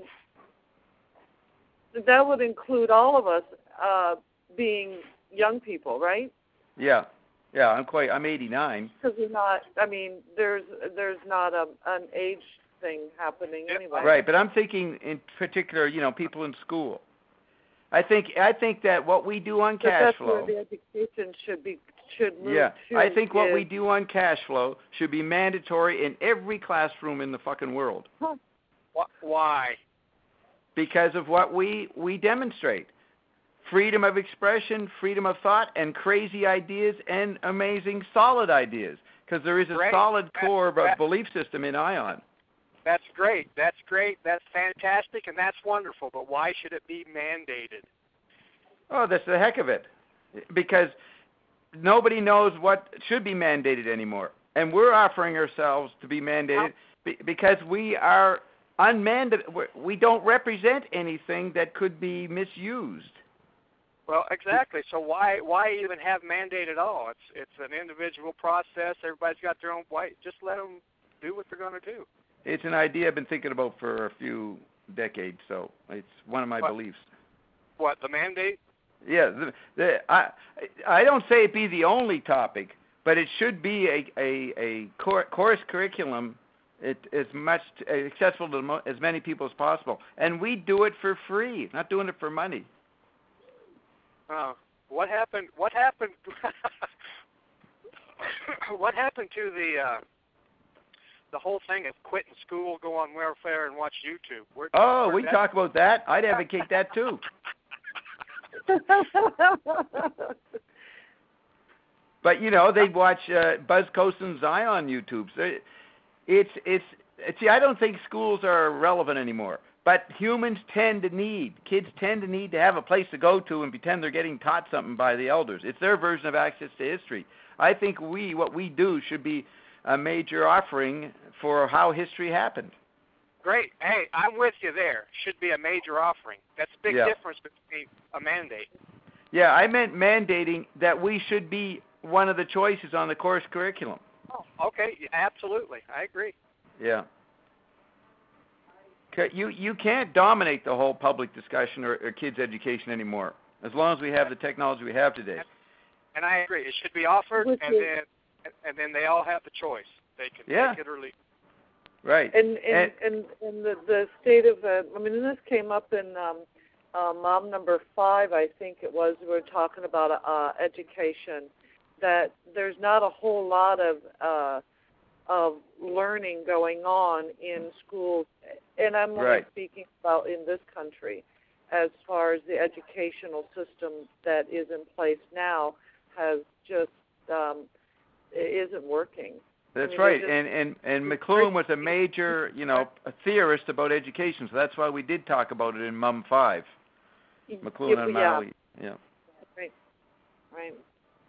[SPEAKER 2] that would include all of us uh, being young people, right?
[SPEAKER 1] Yeah, yeah, I'm quite, I'm eighty-nine.
[SPEAKER 2] Because we're not. I mean, there's there's not a, an age thing happening anyway.
[SPEAKER 1] Right, but I'm thinking in particular, you know, people in school. I think I think that what we do on
[SPEAKER 2] But
[SPEAKER 1] cash
[SPEAKER 2] that's
[SPEAKER 1] flow.
[SPEAKER 2] where the education should be should move
[SPEAKER 1] Yeah,
[SPEAKER 2] to.
[SPEAKER 1] I think what
[SPEAKER 2] is,
[SPEAKER 1] we do on cash flow should be mandatory in every classroom in the fucking world.
[SPEAKER 6] Wh- Why?
[SPEAKER 1] Because of what we, we demonstrate. Freedom of expression, freedom of thought, and crazy ideas and amazing solid ideas. Because there is a
[SPEAKER 6] Great.
[SPEAKER 1] solid
[SPEAKER 6] That-
[SPEAKER 1] core of
[SPEAKER 6] that-
[SPEAKER 1] a belief system in ION.
[SPEAKER 6] That's great. That's great. That's fantastic, and that's wonderful. But why should it be mandated?
[SPEAKER 1] Oh, that's the heck of it. Because nobody knows what should be mandated anymore. And we're offering ourselves to be mandated be- because we are unmandated. We don't represent anything that could be misused.
[SPEAKER 6] Well, exactly. So why why even have mandate at all? It's it's an individual process. Everybody's got their own way. Just let them do what they're going to do.
[SPEAKER 1] It's an idea I've been thinking about for a few decades, so it's one of my
[SPEAKER 6] What?
[SPEAKER 1] beliefs.
[SPEAKER 6] What, the mandate?
[SPEAKER 1] Yeah, the, the, I I don't say it be the only topic, but it should be a a, a cor- course curriculum. It is much accessible to mo- as many people as possible, and we do it for free, not doing it for money.
[SPEAKER 6] Uh, what happened? What happened? What happened to the uh, the whole thing of quitting school, go on welfare, and watch YouTube? Where,
[SPEAKER 1] Oh,
[SPEAKER 6] where'd
[SPEAKER 1] we
[SPEAKER 6] that-
[SPEAKER 1] talk about that. I'd advocate that too. But you know, they watch uh, Buzz Cosen's Zion YouTube. So it, it's it's see, I don't think schools are relevant anymore. But humans tend to need, kids tend to need to have a place to go to and pretend they're getting taught something by the elders. It's their version of access to history. I think we, what we do, should be a major offering for how history happened.
[SPEAKER 6] Great. Hey, I'm with you there. Should be a major offering. That's a big
[SPEAKER 1] Yeah.
[SPEAKER 6] difference between a mandate.
[SPEAKER 1] Yeah, I meant mandating that we should be one of the choices on the course curriculum.
[SPEAKER 6] Oh, okay. Yeah, absolutely. I agree.
[SPEAKER 1] Yeah. 'Kay, You you can't dominate the whole public discussion or, or kids' education anymore, as long as we have the technology we have today.
[SPEAKER 6] And I agree. It should be offered,
[SPEAKER 2] Which
[SPEAKER 6] and
[SPEAKER 2] is-
[SPEAKER 6] then and then they all have the choice. They can
[SPEAKER 1] Yeah.
[SPEAKER 6] take it or leave.
[SPEAKER 1] Right.
[SPEAKER 2] And
[SPEAKER 1] And-
[SPEAKER 2] and and, and the, the state of uh, I mean, this came up in um, uh, Mom number five, I think it was. We were talking about uh, education. That there's not a whole lot of uh, of learning going on in schools, and I'm only
[SPEAKER 1] Right.
[SPEAKER 2] speaking about in this country, as far as the educational system that is in place now has just um, it isn't working.
[SPEAKER 1] That's
[SPEAKER 2] I mean,
[SPEAKER 1] right.
[SPEAKER 2] they're
[SPEAKER 1] And, and and McLuhan was a major, you know, a theorist about education, so that's why we did talk about it in Mum Five. McLuhan and
[SPEAKER 2] yeah,
[SPEAKER 1] Maui. Yeah.
[SPEAKER 2] right, right.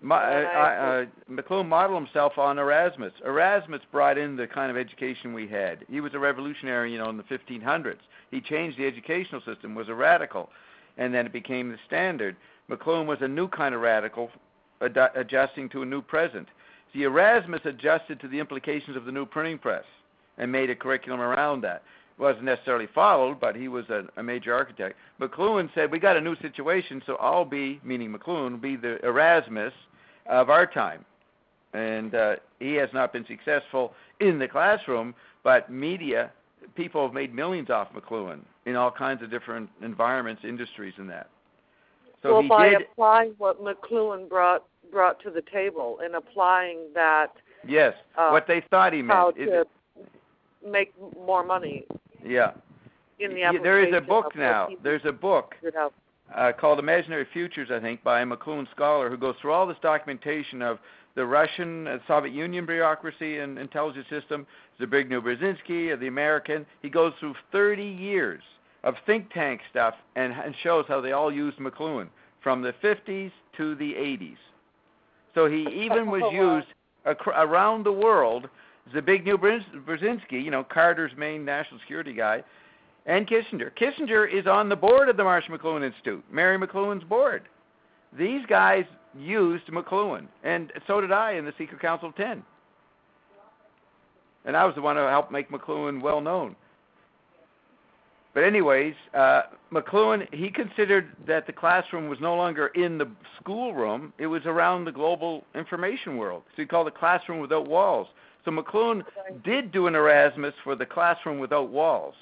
[SPEAKER 1] My, uh,
[SPEAKER 7] And
[SPEAKER 1] I,
[SPEAKER 7] I-
[SPEAKER 1] uh, McLuhan modeled himself on Erasmus. Erasmus brought in the kind of education we had. He was a revolutionary, you know, in the fifteen hundreds. He changed the educational system, was a radical, and then it became the standard. McLuhan was a new kind of radical, ad- adjusting to a new present. See, Erasmus adjusted to the implications of the new printing press and made a curriculum around that. It wasn't necessarily followed, but he was a, a major architect. McLuhan said, we got a new situation, so I'll be, meaning McLuhan, be the Erasmus of our time. And uh, he has not been successful in the classroom, but media, people have made millions off McLuhan in all kinds of different environments, industries, and that. So
[SPEAKER 7] well,
[SPEAKER 1] he
[SPEAKER 7] by
[SPEAKER 1] did,
[SPEAKER 7] applying what McLuhan brought brought to the table and applying that,
[SPEAKER 1] yes,
[SPEAKER 7] uh,
[SPEAKER 1] what they thought he meant.
[SPEAKER 7] how
[SPEAKER 1] Is
[SPEAKER 7] to
[SPEAKER 1] it,
[SPEAKER 7] make more money
[SPEAKER 1] yeah.
[SPEAKER 7] in the
[SPEAKER 1] Yeah,
[SPEAKER 7] application.
[SPEAKER 1] there is a book
[SPEAKER 7] of what
[SPEAKER 1] now.
[SPEAKER 7] he
[SPEAKER 1] There's a book
[SPEAKER 7] figured out.
[SPEAKER 1] uh, called Imaginary Futures, I think, by a McLuhan scholar who goes through all this documentation of the Russian, uh, Soviet Union bureaucracy and intelligence system, Zbigniew Brzezinski, of the American. He goes through thirty years of think tank stuff and, and shows how they all used McLuhan from the fifties to the eighties. So he even was
[SPEAKER 7] Oh, wow.
[SPEAKER 1] used ac- around the world. Zbigniew Brz- Brzezinski, you know, Carter's main national security guy, and Kissinger. Kissinger is on the board of the Marshall McLuhan Institute, Mary McLuhan's board. These guys used McLuhan, and so did I in the Secret Council of Ten. And I was the one who helped make McLuhan well known. But anyways, uh, McLuhan, he considered that the classroom was no longer in the schoolroom, it was around the global information world. So he called it classroom without walls. So McLuhan did do an Erasmus for the classroom without walls.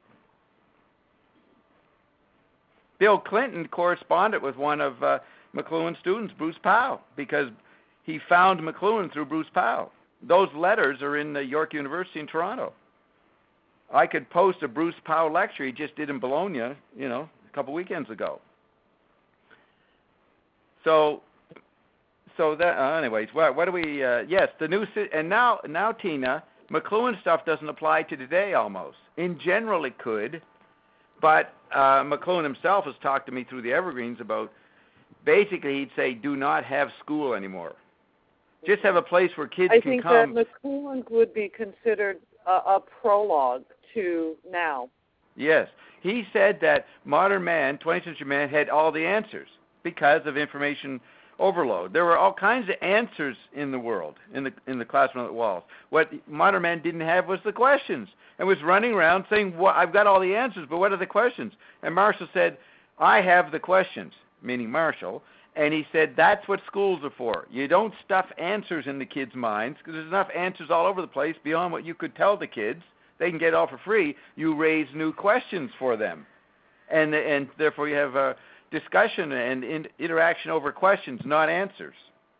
[SPEAKER 1] Bill Clinton corresponded with one of uh, McLuhan's students, Bruce Powell, because he found McLuhan through Bruce Powell. Those letters are in the York University in Toronto. I could post a Bruce Powell lecture he just did in Bologna, you know, a couple weekends ago. So, so that, uh, anyways, what, what do we? Uh, yes, the new and now, now Tina, McLuhan stuff doesn't apply to today almost. In general, it could, but uh, McLuhan himself has talked to me through the Evergreens about. Basically, he'd say, do not have school anymore. Just have a place where kids
[SPEAKER 7] I
[SPEAKER 1] can
[SPEAKER 7] think
[SPEAKER 1] come.
[SPEAKER 7] that McLuhan would be considered a, a prologue to now.
[SPEAKER 1] Yes. He said that modern man, twentieth century man, had all the answers because of information overload. There were all kinds of answers in the world, in the in the classroom at walls. What modern man didn't have was the questions, and was running around saying, well, I've got all the answers, but what are the questions? And Marshall said, I have the questions, meaning Marshall, and he said, that's what schools are for. You don't stuff answers in the kids' minds, because there's enough answers all over the place beyond what you could tell the kids. They can get it all for free. You raise new questions for them. And and therefore you have a discussion and in, interaction over questions, not answers.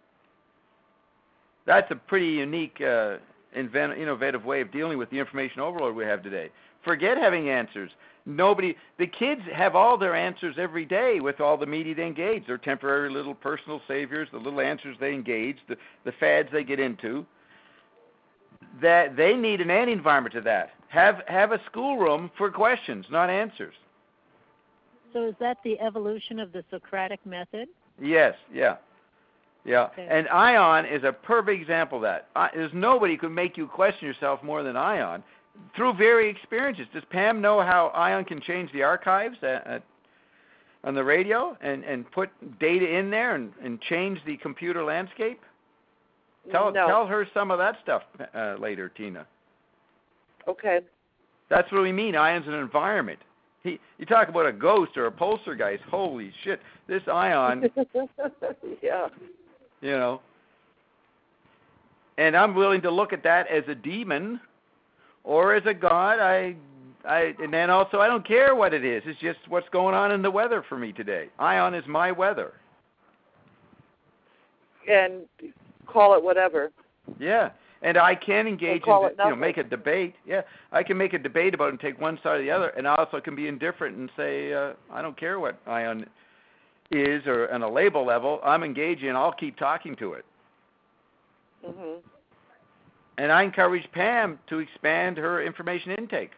[SPEAKER 1] That's a pretty unique, uh, invent, innovative way of dealing with the information overload we have today. Forget having answers. Nobody, the kids have all their answers every day with all the media they engage. Their temporary little personal saviors, the little answers they engage, the, the fads they get into. That they need an anti-environment to that. Have have a schoolroom for questions, not answers.
[SPEAKER 3] So is that the evolution of the Socratic method?
[SPEAKER 1] Yes, yeah, yeah.
[SPEAKER 3] Okay.
[SPEAKER 1] And Ion is a perfect example of that. I, there's nobody who could make you question yourself more than Ion through very experiences. Does Pam know how Ion can change the archives at, at, on the radio and, and put data in there and, and change the computer landscape? Tell
[SPEAKER 7] no.
[SPEAKER 1] tell her some of that stuff uh, later, Tina.
[SPEAKER 7] Okay.
[SPEAKER 1] That's what we mean. Ion's an environment. He, you talk about a ghost or a poltergeist. Holy shit! This Ion,
[SPEAKER 7] yeah.
[SPEAKER 1] you know. And I'm willing to look at that as a demon, or as a god. I, I, and then also I don't care what it is. It's just what's going on in the weather for me today. Ion is my weather.
[SPEAKER 7] And call it whatever.
[SPEAKER 1] Yeah. And I can engage in,
[SPEAKER 7] call it
[SPEAKER 1] you know,
[SPEAKER 7] nothing.
[SPEAKER 1] make a debate. Yeah, I can make a debate about it and take one side or the other, and I also can be indifferent and say, uh, I don't care what Ion is, or on a label level, I'm engaging, and I'll keep talking to it.
[SPEAKER 7] Mhm.
[SPEAKER 1] And I encourage Pam to expand her information intake.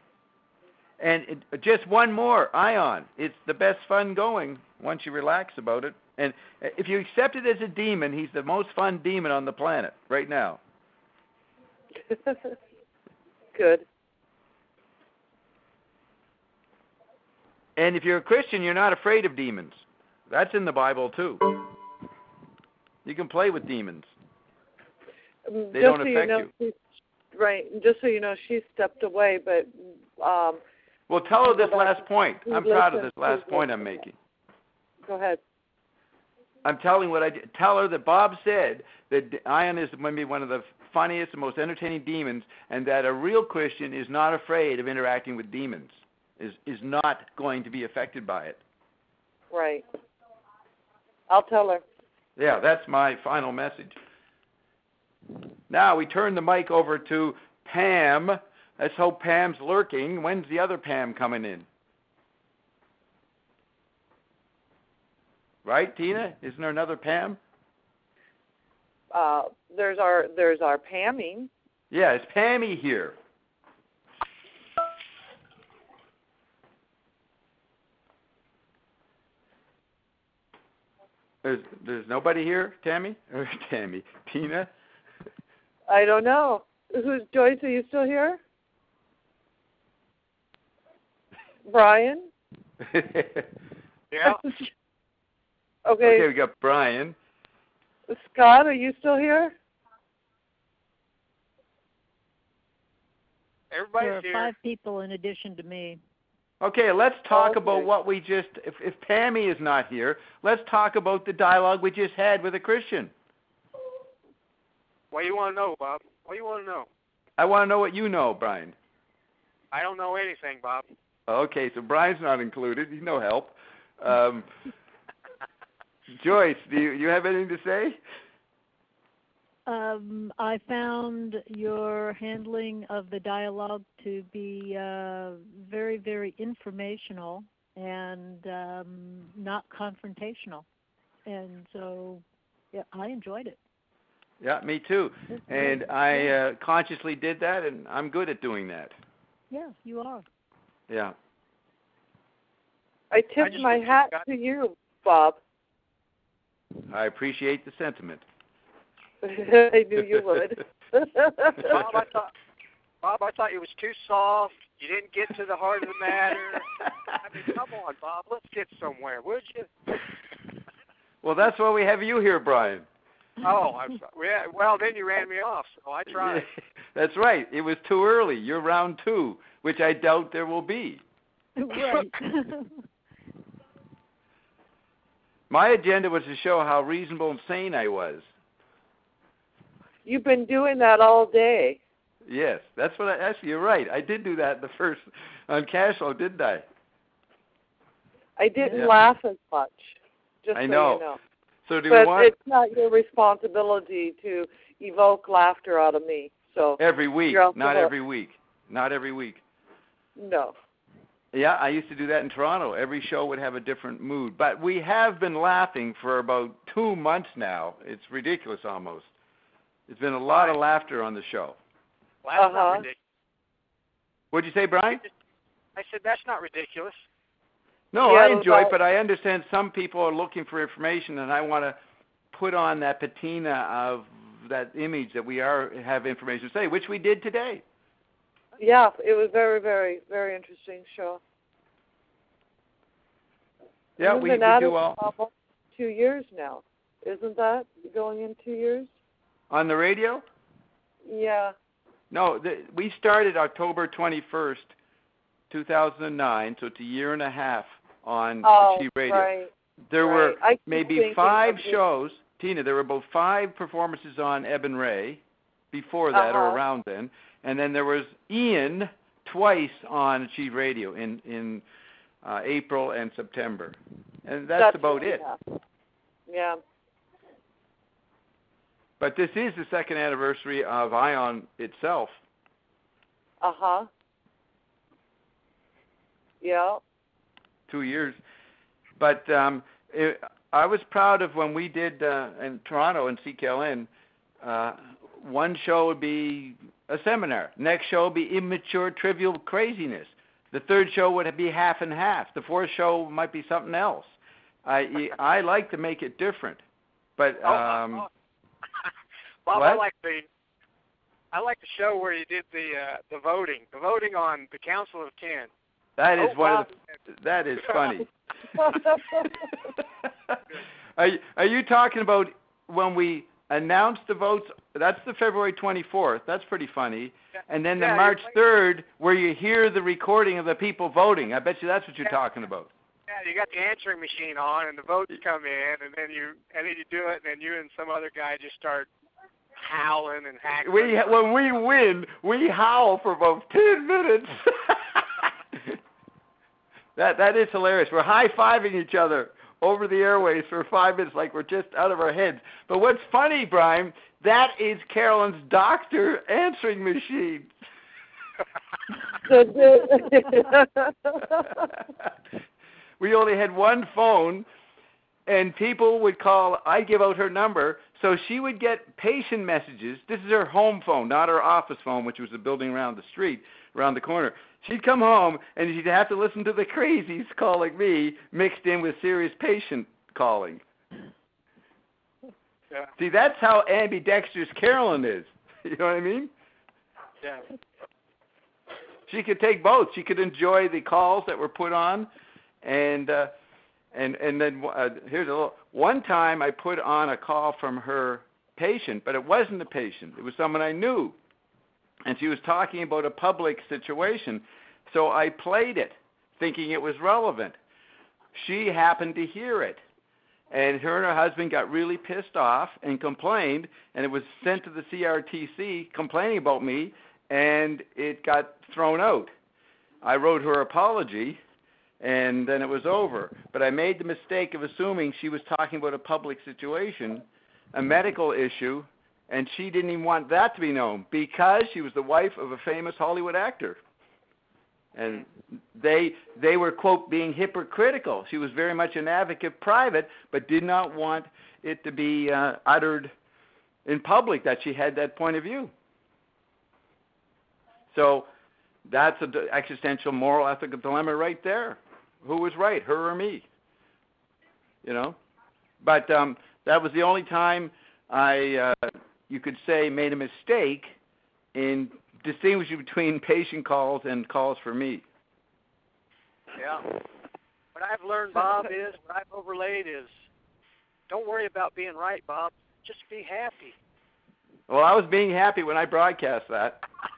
[SPEAKER 1] And it, just one more, Ion. It's the best fun going once you relax about it. And if you accept it as a demon, he's the most fun demon on the planet right now.
[SPEAKER 7] Good.
[SPEAKER 1] And if you're a Christian, you're not afraid of demons. That's in the Bible, too. You can play with demons. They
[SPEAKER 7] just
[SPEAKER 1] don't
[SPEAKER 7] so
[SPEAKER 1] affect
[SPEAKER 7] you. Know,
[SPEAKER 1] you.
[SPEAKER 7] she's, right. Just so you know, she stepped away, but... Um,
[SPEAKER 1] well, tell her this last point. I'm proud of this last
[SPEAKER 7] listen.
[SPEAKER 1] point I'm making.
[SPEAKER 7] Go ahead.
[SPEAKER 1] I'm telling what I tell her that Bob said that Ion is maybe one of the funniest and most entertaining demons, and that a real Christian is not afraid of interacting with demons, is is not going to be affected by it.
[SPEAKER 7] Right. I'll tell her.
[SPEAKER 1] Yeah, that's my final message. Now we turn the mic over to Pam. Let's hope Pam's lurking. When's the other Pam coming in? Right, Tina? Isn't there another Pam?
[SPEAKER 7] Uh, there's our there's our Pammy.
[SPEAKER 1] Yeah, is Pammy here? There's there's nobody here, Tammy? Or Tammy? Tina?
[SPEAKER 7] I don't know. Who's Joyce? Are you still here? Brian?
[SPEAKER 6] Yeah.
[SPEAKER 7] Okay.
[SPEAKER 1] Okay, we got Brian.
[SPEAKER 7] Scott, are you still here?
[SPEAKER 6] Everybody's
[SPEAKER 3] There are
[SPEAKER 6] here.
[SPEAKER 3] five people in addition to me.
[SPEAKER 1] Okay, let's talk
[SPEAKER 7] Okay.
[SPEAKER 1] about what we just, if, if Pammy is not here, let's talk about the dialogue we just had with a Christian.
[SPEAKER 6] What do you want to know, Bob? What do you want to know?
[SPEAKER 1] I want to know what you know, Brian.
[SPEAKER 6] I don't know anything, Bob.
[SPEAKER 1] Okay, so Brian's not included. He's no help. Um, Joyce, do you, you have anything to say?
[SPEAKER 3] Um, I found your handling of the dialogue to be uh, very, very informational and um, not confrontational. And so, yeah, I enjoyed it.
[SPEAKER 1] Yeah, me too. And I uh, consciously did that, and I'm good at doing that.
[SPEAKER 3] Yeah, you are.
[SPEAKER 1] Yeah.
[SPEAKER 7] I tipped
[SPEAKER 6] just
[SPEAKER 7] my
[SPEAKER 6] wish you
[SPEAKER 7] hat
[SPEAKER 6] got-
[SPEAKER 7] to you, Bob.
[SPEAKER 1] I appreciate the sentiment.
[SPEAKER 7] I knew you would.
[SPEAKER 6] Bob, I thought, Bob, I thought it was too soft. You didn't get to the heart of the matter. I mean, come on, Bob. Let's get somewhere, would you?
[SPEAKER 1] Well, that's why we have you here, Brian.
[SPEAKER 6] Oh, I'm sorry. Yeah, well, then you ran me off, so I tried.
[SPEAKER 1] That's right. It was too early. You're round two, which I doubt there will be.
[SPEAKER 3] Right.
[SPEAKER 1] My agenda was to show how reasonable and sane I was.
[SPEAKER 7] You've been doing that all day.
[SPEAKER 1] Yes, that's what I, actually, you're right. I did do that the first, on Cashflow, didn't I?
[SPEAKER 7] I didn't
[SPEAKER 1] Yeah.
[SPEAKER 7] laugh as much, just
[SPEAKER 1] I
[SPEAKER 7] so
[SPEAKER 1] know.
[SPEAKER 7] you know.
[SPEAKER 1] So do
[SPEAKER 7] But
[SPEAKER 1] we want
[SPEAKER 7] it's not your responsibility to evoke laughter out of me. So
[SPEAKER 1] every week,
[SPEAKER 7] you're off the
[SPEAKER 1] not
[SPEAKER 7] hook.
[SPEAKER 1] every week. Not every week.
[SPEAKER 7] No.
[SPEAKER 1] Yeah, I used to do that in Toronto. Every show would have a different mood. But we have been laughing for about two months now. It's ridiculous almost. There's been a lot of laughter on the show.
[SPEAKER 6] Well, that's
[SPEAKER 7] Uh-huh.
[SPEAKER 6] not ridiculous.
[SPEAKER 1] What'd you say, Brian?
[SPEAKER 6] I said, that's not ridiculous.
[SPEAKER 1] No,
[SPEAKER 7] Yeah,
[SPEAKER 1] I enjoy it,
[SPEAKER 7] well-
[SPEAKER 1] but I understand some people are looking for information, and I want to put on that patina of that image that we are have information to say, which we did today.
[SPEAKER 7] Yeah, it was very, very, very interesting show.
[SPEAKER 1] Yeah,
[SPEAKER 7] You've
[SPEAKER 1] we,
[SPEAKER 7] been
[SPEAKER 1] we
[SPEAKER 7] at
[SPEAKER 1] do
[SPEAKER 7] it
[SPEAKER 1] all
[SPEAKER 7] for almost two years now, isn't that going in two years?
[SPEAKER 1] on the radio.
[SPEAKER 7] Yeah.
[SPEAKER 1] No, the, we started October twenty-first, two thousand nine, so it's a year and a half on
[SPEAKER 7] Oh,
[SPEAKER 1] Achieve Radio.
[SPEAKER 7] right.
[SPEAKER 1] There
[SPEAKER 7] right.
[SPEAKER 1] were
[SPEAKER 7] I keep
[SPEAKER 1] maybe
[SPEAKER 7] thinking
[SPEAKER 1] five
[SPEAKER 7] of the-
[SPEAKER 1] shows. Tina, there were about five performances on Ebb and Ray before that or
[SPEAKER 7] Uh-huh.
[SPEAKER 1] around then. And then there was Ian twice on Achieve Radio in, in uh, April and September. And that's,
[SPEAKER 7] That's
[SPEAKER 1] about
[SPEAKER 7] what we
[SPEAKER 1] it.
[SPEAKER 7] have. Yeah.
[SPEAKER 1] But this is the second anniversary of Ion itself.
[SPEAKER 7] Uh-huh. Yeah.
[SPEAKER 1] Two years. But um, it, I was proud of when we did uh, in Toronto in C K L N, uh, one show would be a seminar. Next show would be immature, trivial craziness. The third show would be half and half. The fourth show might be something else. I I like to make it different, but
[SPEAKER 6] Oh,
[SPEAKER 1] um,
[SPEAKER 6] oh, oh. Bob,
[SPEAKER 1] what?
[SPEAKER 6] I like the I like the show where you did the uh, the voting, the voting on the Council of Ten.
[SPEAKER 1] that is
[SPEAKER 6] Oh,
[SPEAKER 1] one
[SPEAKER 6] Bob.
[SPEAKER 1] of the, that is funny. are you, are you talking about when we announced the votes? That's the February twenty-fourth. That's pretty funny. And then the
[SPEAKER 6] Yeah,
[SPEAKER 1] March
[SPEAKER 6] you're-
[SPEAKER 1] third, where you hear the recording of the people voting. I bet you that's what you're talking about.
[SPEAKER 6] Yeah, you got the answering machine on, and the votes come in, and then you and then you do it, and then you and some other guy just start howling and hacking.
[SPEAKER 1] We when we win, we howl for about ten minutes. that that is hilarious. We're high fiving each other over the airways for five minutes, like we're just out of our heads. But what's funny, Brian, that is Carolyn's doctor answering machine. We only had one phone, and people would call. I'd give out her number, so she would get patient messages. This is her home phone, not her office phone, which was the building around the street, around the corner. She'd come home, and she'd have to listen to the crazies calling me, mixed in with serious patient calling.
[SPEAKER 6] Yeah.
[SPEAKER 1] See, that's how ambidextrous Carolyn is. You know what I mean?
[SPEAKER 6] Yeah.
[SPEAKER 1] She could take both. She could enjoy the calls that were put on, and uh, and and then uh, here's a little. One time I put on a call from her patient, but it wasn't a patient. It was someone I knew, and she was talking about a public situation. So I played it, thinking it was relevant. She happened to hear it, and her and her husband got really pissed off and complained, and it was sent to the C R T C complaining about me, and it got thrown out. I wrote her apology, and then it was over. But I made the mistake of assuming she was talking about a public situation, a medical issue, and she didn't even want that to be known because she was the wife of a famous Hollywood actor. And they they were, quote, being hypocritical. She was very much an advocate private, but did not want it to be uh, uttered in public that she had that point of view. So that's an existential moral ethical dilemma right there. Who was right, her or me? You know? But um, that was the only time I, uh, you could say, made a mistake in distinguishing between patient calls and calls for me.
[SPEAKER 6] Yeah. What I've learned, Bob, is, what I've overlaid is, don't worry about being right, Bob. Just be happy.
[SPEAKER 1] Well, I was being happy when I broadcast that.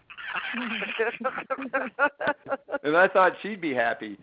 [SPEAKER 1] And I thought she'd be happy.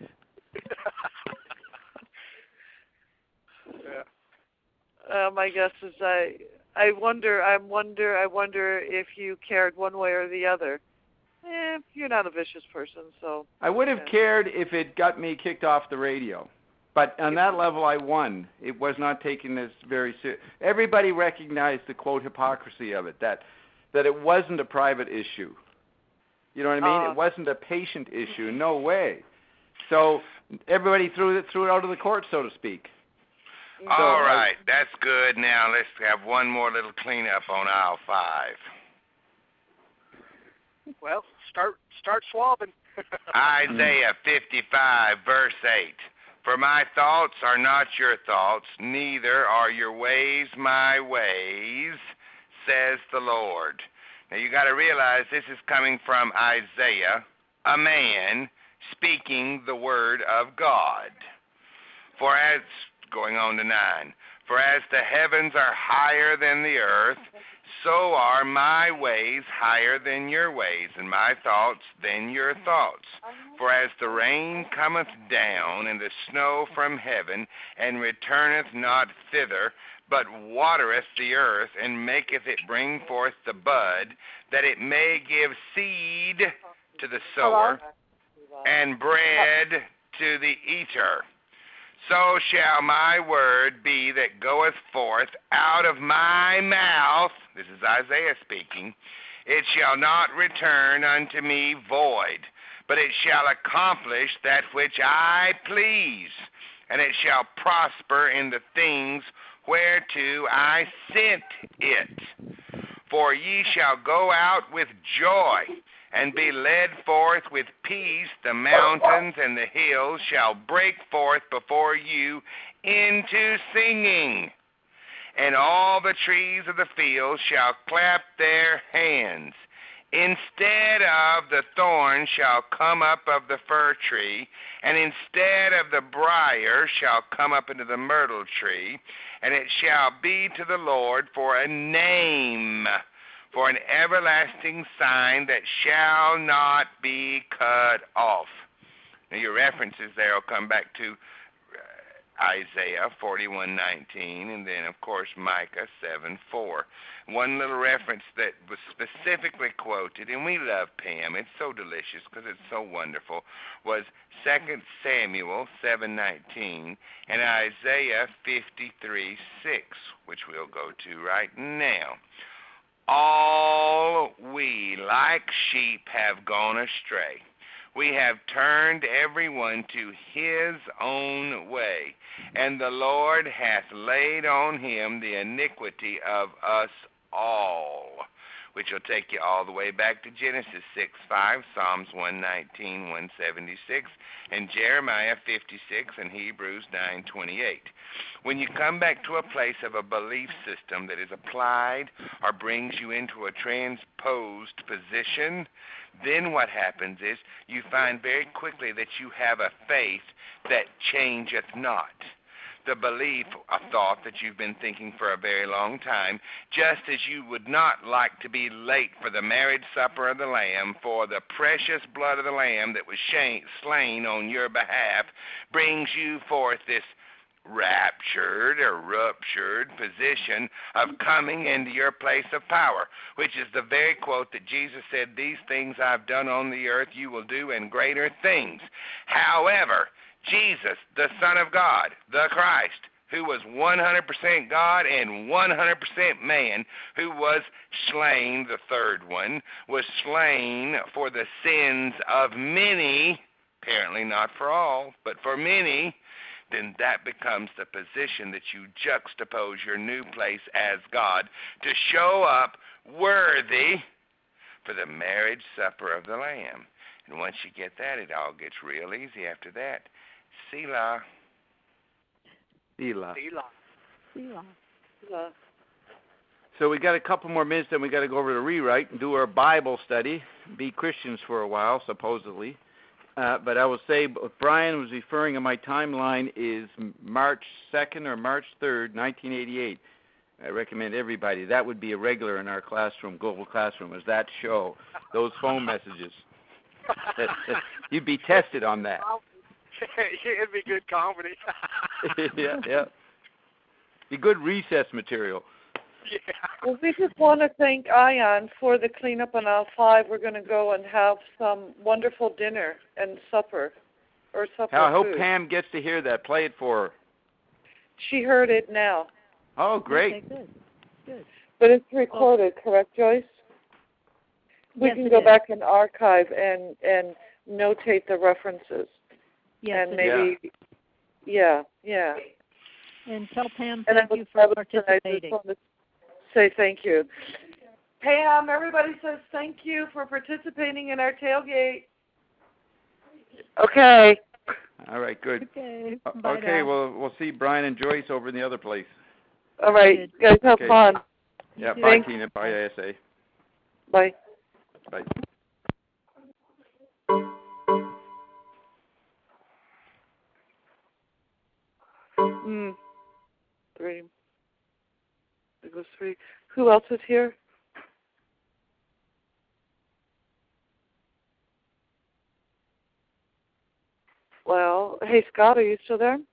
[SPEAKER 7] Yeah. Uh, my guess is I, I wonder, I wonder, I wonder if you cared one way or the other. Eh, you're not a vicious person, so.
[SPEAKER 1] I would have
[SPEAKER 7] yeah.
[SPEAKER 1] cared if it got me kicked off the radio. But on that level, I won. It was not taken as very serious. Everybody recognized the, quote, hypocrisy of it, that that it wasn't a private issue. You know what I mean?
[SPEAKER 7] Uh,
[SPEAKER 1] it wasn't a patient issue. No way. So everybody threw it, threw it out of the court, so to speak.
[SPEAKER 8] All
[SPEAKER 1] So,
[SPEAKER 8] right, that's good. Now let's have one more little cleanup on aisle five.
[SPEAKER 6] Well, start start swabbing.
[SPEAKER 8] Isaiah fifty-five, verse eight. For my thoughts are not your thoughts, neither are your ways my ways, says the Lord. Now you got to realize this is coming from Isaiah, a man speaking the word of God. For as, going on to nine, for as the heavens are higher than the earth, so are my ways higher than your ways, and my thoughts than your thoughts. For as the rain cometh down, and the snow from heaven, and returneth not thither, but watereth the earth, and maketh it bring forth the bud, that it may give seed to the sower, and bread to the eater. So shall my word be that goeth forth out of my mouth, this is Isaiah speaking, it shall not return unto me void, but it shall accomplish that which I please, and it shall prosper in the things whereto I sent it. For ye shall go out with joy, and be led forth with peace. The mountains and the hills shall break forth before you into singing, and all the trees of the field shall clap their hands. Instead of the thorn shall come up of the fir tree, and instead of the briar shall come up into the myrtle tree, and it shall be to the Lord for a name, for an everlasting sign that shall not be cut off. Now your references there will come back to Isaiah forty-one nineteen, and then, of course, Micah seven four. One little reference that was specifically quoted, and we love Pam, it's so delicious because it's so wonderful, was Second Samuel seven nineteen and Isaiah fifty-three six, which we'll go to right now. All we like sheep have gone astray. We have turned every one to his own way, and the Lord hath laid on him the iniquity of us all, which will take you all the way back to Genesis six five, Psalms one nineteen, one seventy-six, and Jeremiah fifty-six, and Hebrews nine twenty-eight. When you come back to a place of a belief system that is applied or brings you into a transposed position, then what happens is you find very quickly that you have a faith that changeth not. The belief, a thought that you've been thinking for a very long time, just as you would not like to be late for the marriage supper of the Lamb, for the precious blood of the Lamb that was slain on your behalf brings you forth this raptured or ruptured position of coming into your place of power, which is the very quote that Jesus said, these things I've done on the earth you will do, and greater things. However, Jesus, the Son of God, the Christ, who was one hundred percent God and one hundred percent man, who was slain, the third one, was slain for the sins of many, apparently not for all, but for many, then that becomes the position that you juxtapose your new place as God to show up worthy for the marriage supper of the Lamb. And once you get that, it all gets real easy after that. Selah.
[SPEAKER 1] Selah.
[SPEAKER 6] Selah.
[SPEAKER 3] Selah.
[SPEAKER 7] Selah.
[SPEAKER 1] So we got a couple more minutes, then we got to go over to Rewrite and do our Bible study, be Christians for a while, supposedly. Uh, but I will say, what Brian was referring in my timeline is March second or March third, nineteen eighty-eight. I recommend everybody. That would be a regular in our classroom, Global Classroom, is that show, those phone messages. You'd be tested on that.
[SPEAKER 6] It'd be good comedy.
[SPEAKER 1] yeah, yeah. Be good recess material.
[SPEAKER 6] Yeah.
[SPEAKER 7] Well, we just want to thank Ion for the cleanup on aisle five. We're going to go and have some wonderful dinner and supper, or supper
[SPEAKER 1] I hope
[SPEAKER 7] food.
[SPEAKER 1] Pam gets to hear that. Play it for her.
[SPEAKER 7] She heard it now.
[SPEAKER 1] Oh, great.
[SPEAKER 3] Okay, good. Good.
[SPEAKER 7] But it's recorded, oh. correct, Joyce? We
[SPEAKER 3] yes,
[SPEAKER 7] can
[SPEAKER 3] it
[SPEAKER 7] go
[SPEAKER 3] is.
[SPEAKER 7] back and archive and, and notate the references.
[SPEAKER 3] Yes,
[SPEAKER 7] and
[SPEAKER 3] it
[SPEAKER 7] maybe,
[SPEAKER 3] is.
[SPEAKER 7] yeah, yeah.
[SPEAKER 3] And tell Pam
[SPEAKER 7] And
[SPEAKER 3] thank
[SPEAKER 7] I
[SPEAKER 3] you
[SPEAKER 7] was-
[SPEAKER 3] for
[SPEAKER 7] I just
[SPEAKER 3] participating.
[SPEAKER 7] wanted to say thank you. Pam, everybody says thank you for participating in our tailgate. Okay.
[SPEAKER 1] All right, good.
[SPEAKER 3] Okay.
[SPEAKER 1] Uh,
[SPEAKER 3] Bye
[SPEAKER 1] okay,
[SPEAKER 3] now.
[SPEAKER 1] well, we'll see Brian and Joyce over in the other place.
[SPEAKER 7] All right.
[SPEAKER 3] Good.
[SPEAKER 7] You guys have
[SPEAKER 1] Okay.
[SPEAKER 7] fun.
[SPEAKER 1] Yeah, bye,
[SPEAKER 7] Thanks.
[SPEAKER 1] Tina. Bye, I S A.
[SPEAKER 7] Bye.
[SPEAKER 1] Bye.
[SPEAKER 7] Mm. Three. There goes three. Who else is here? Well, hey, Scott, are you still there?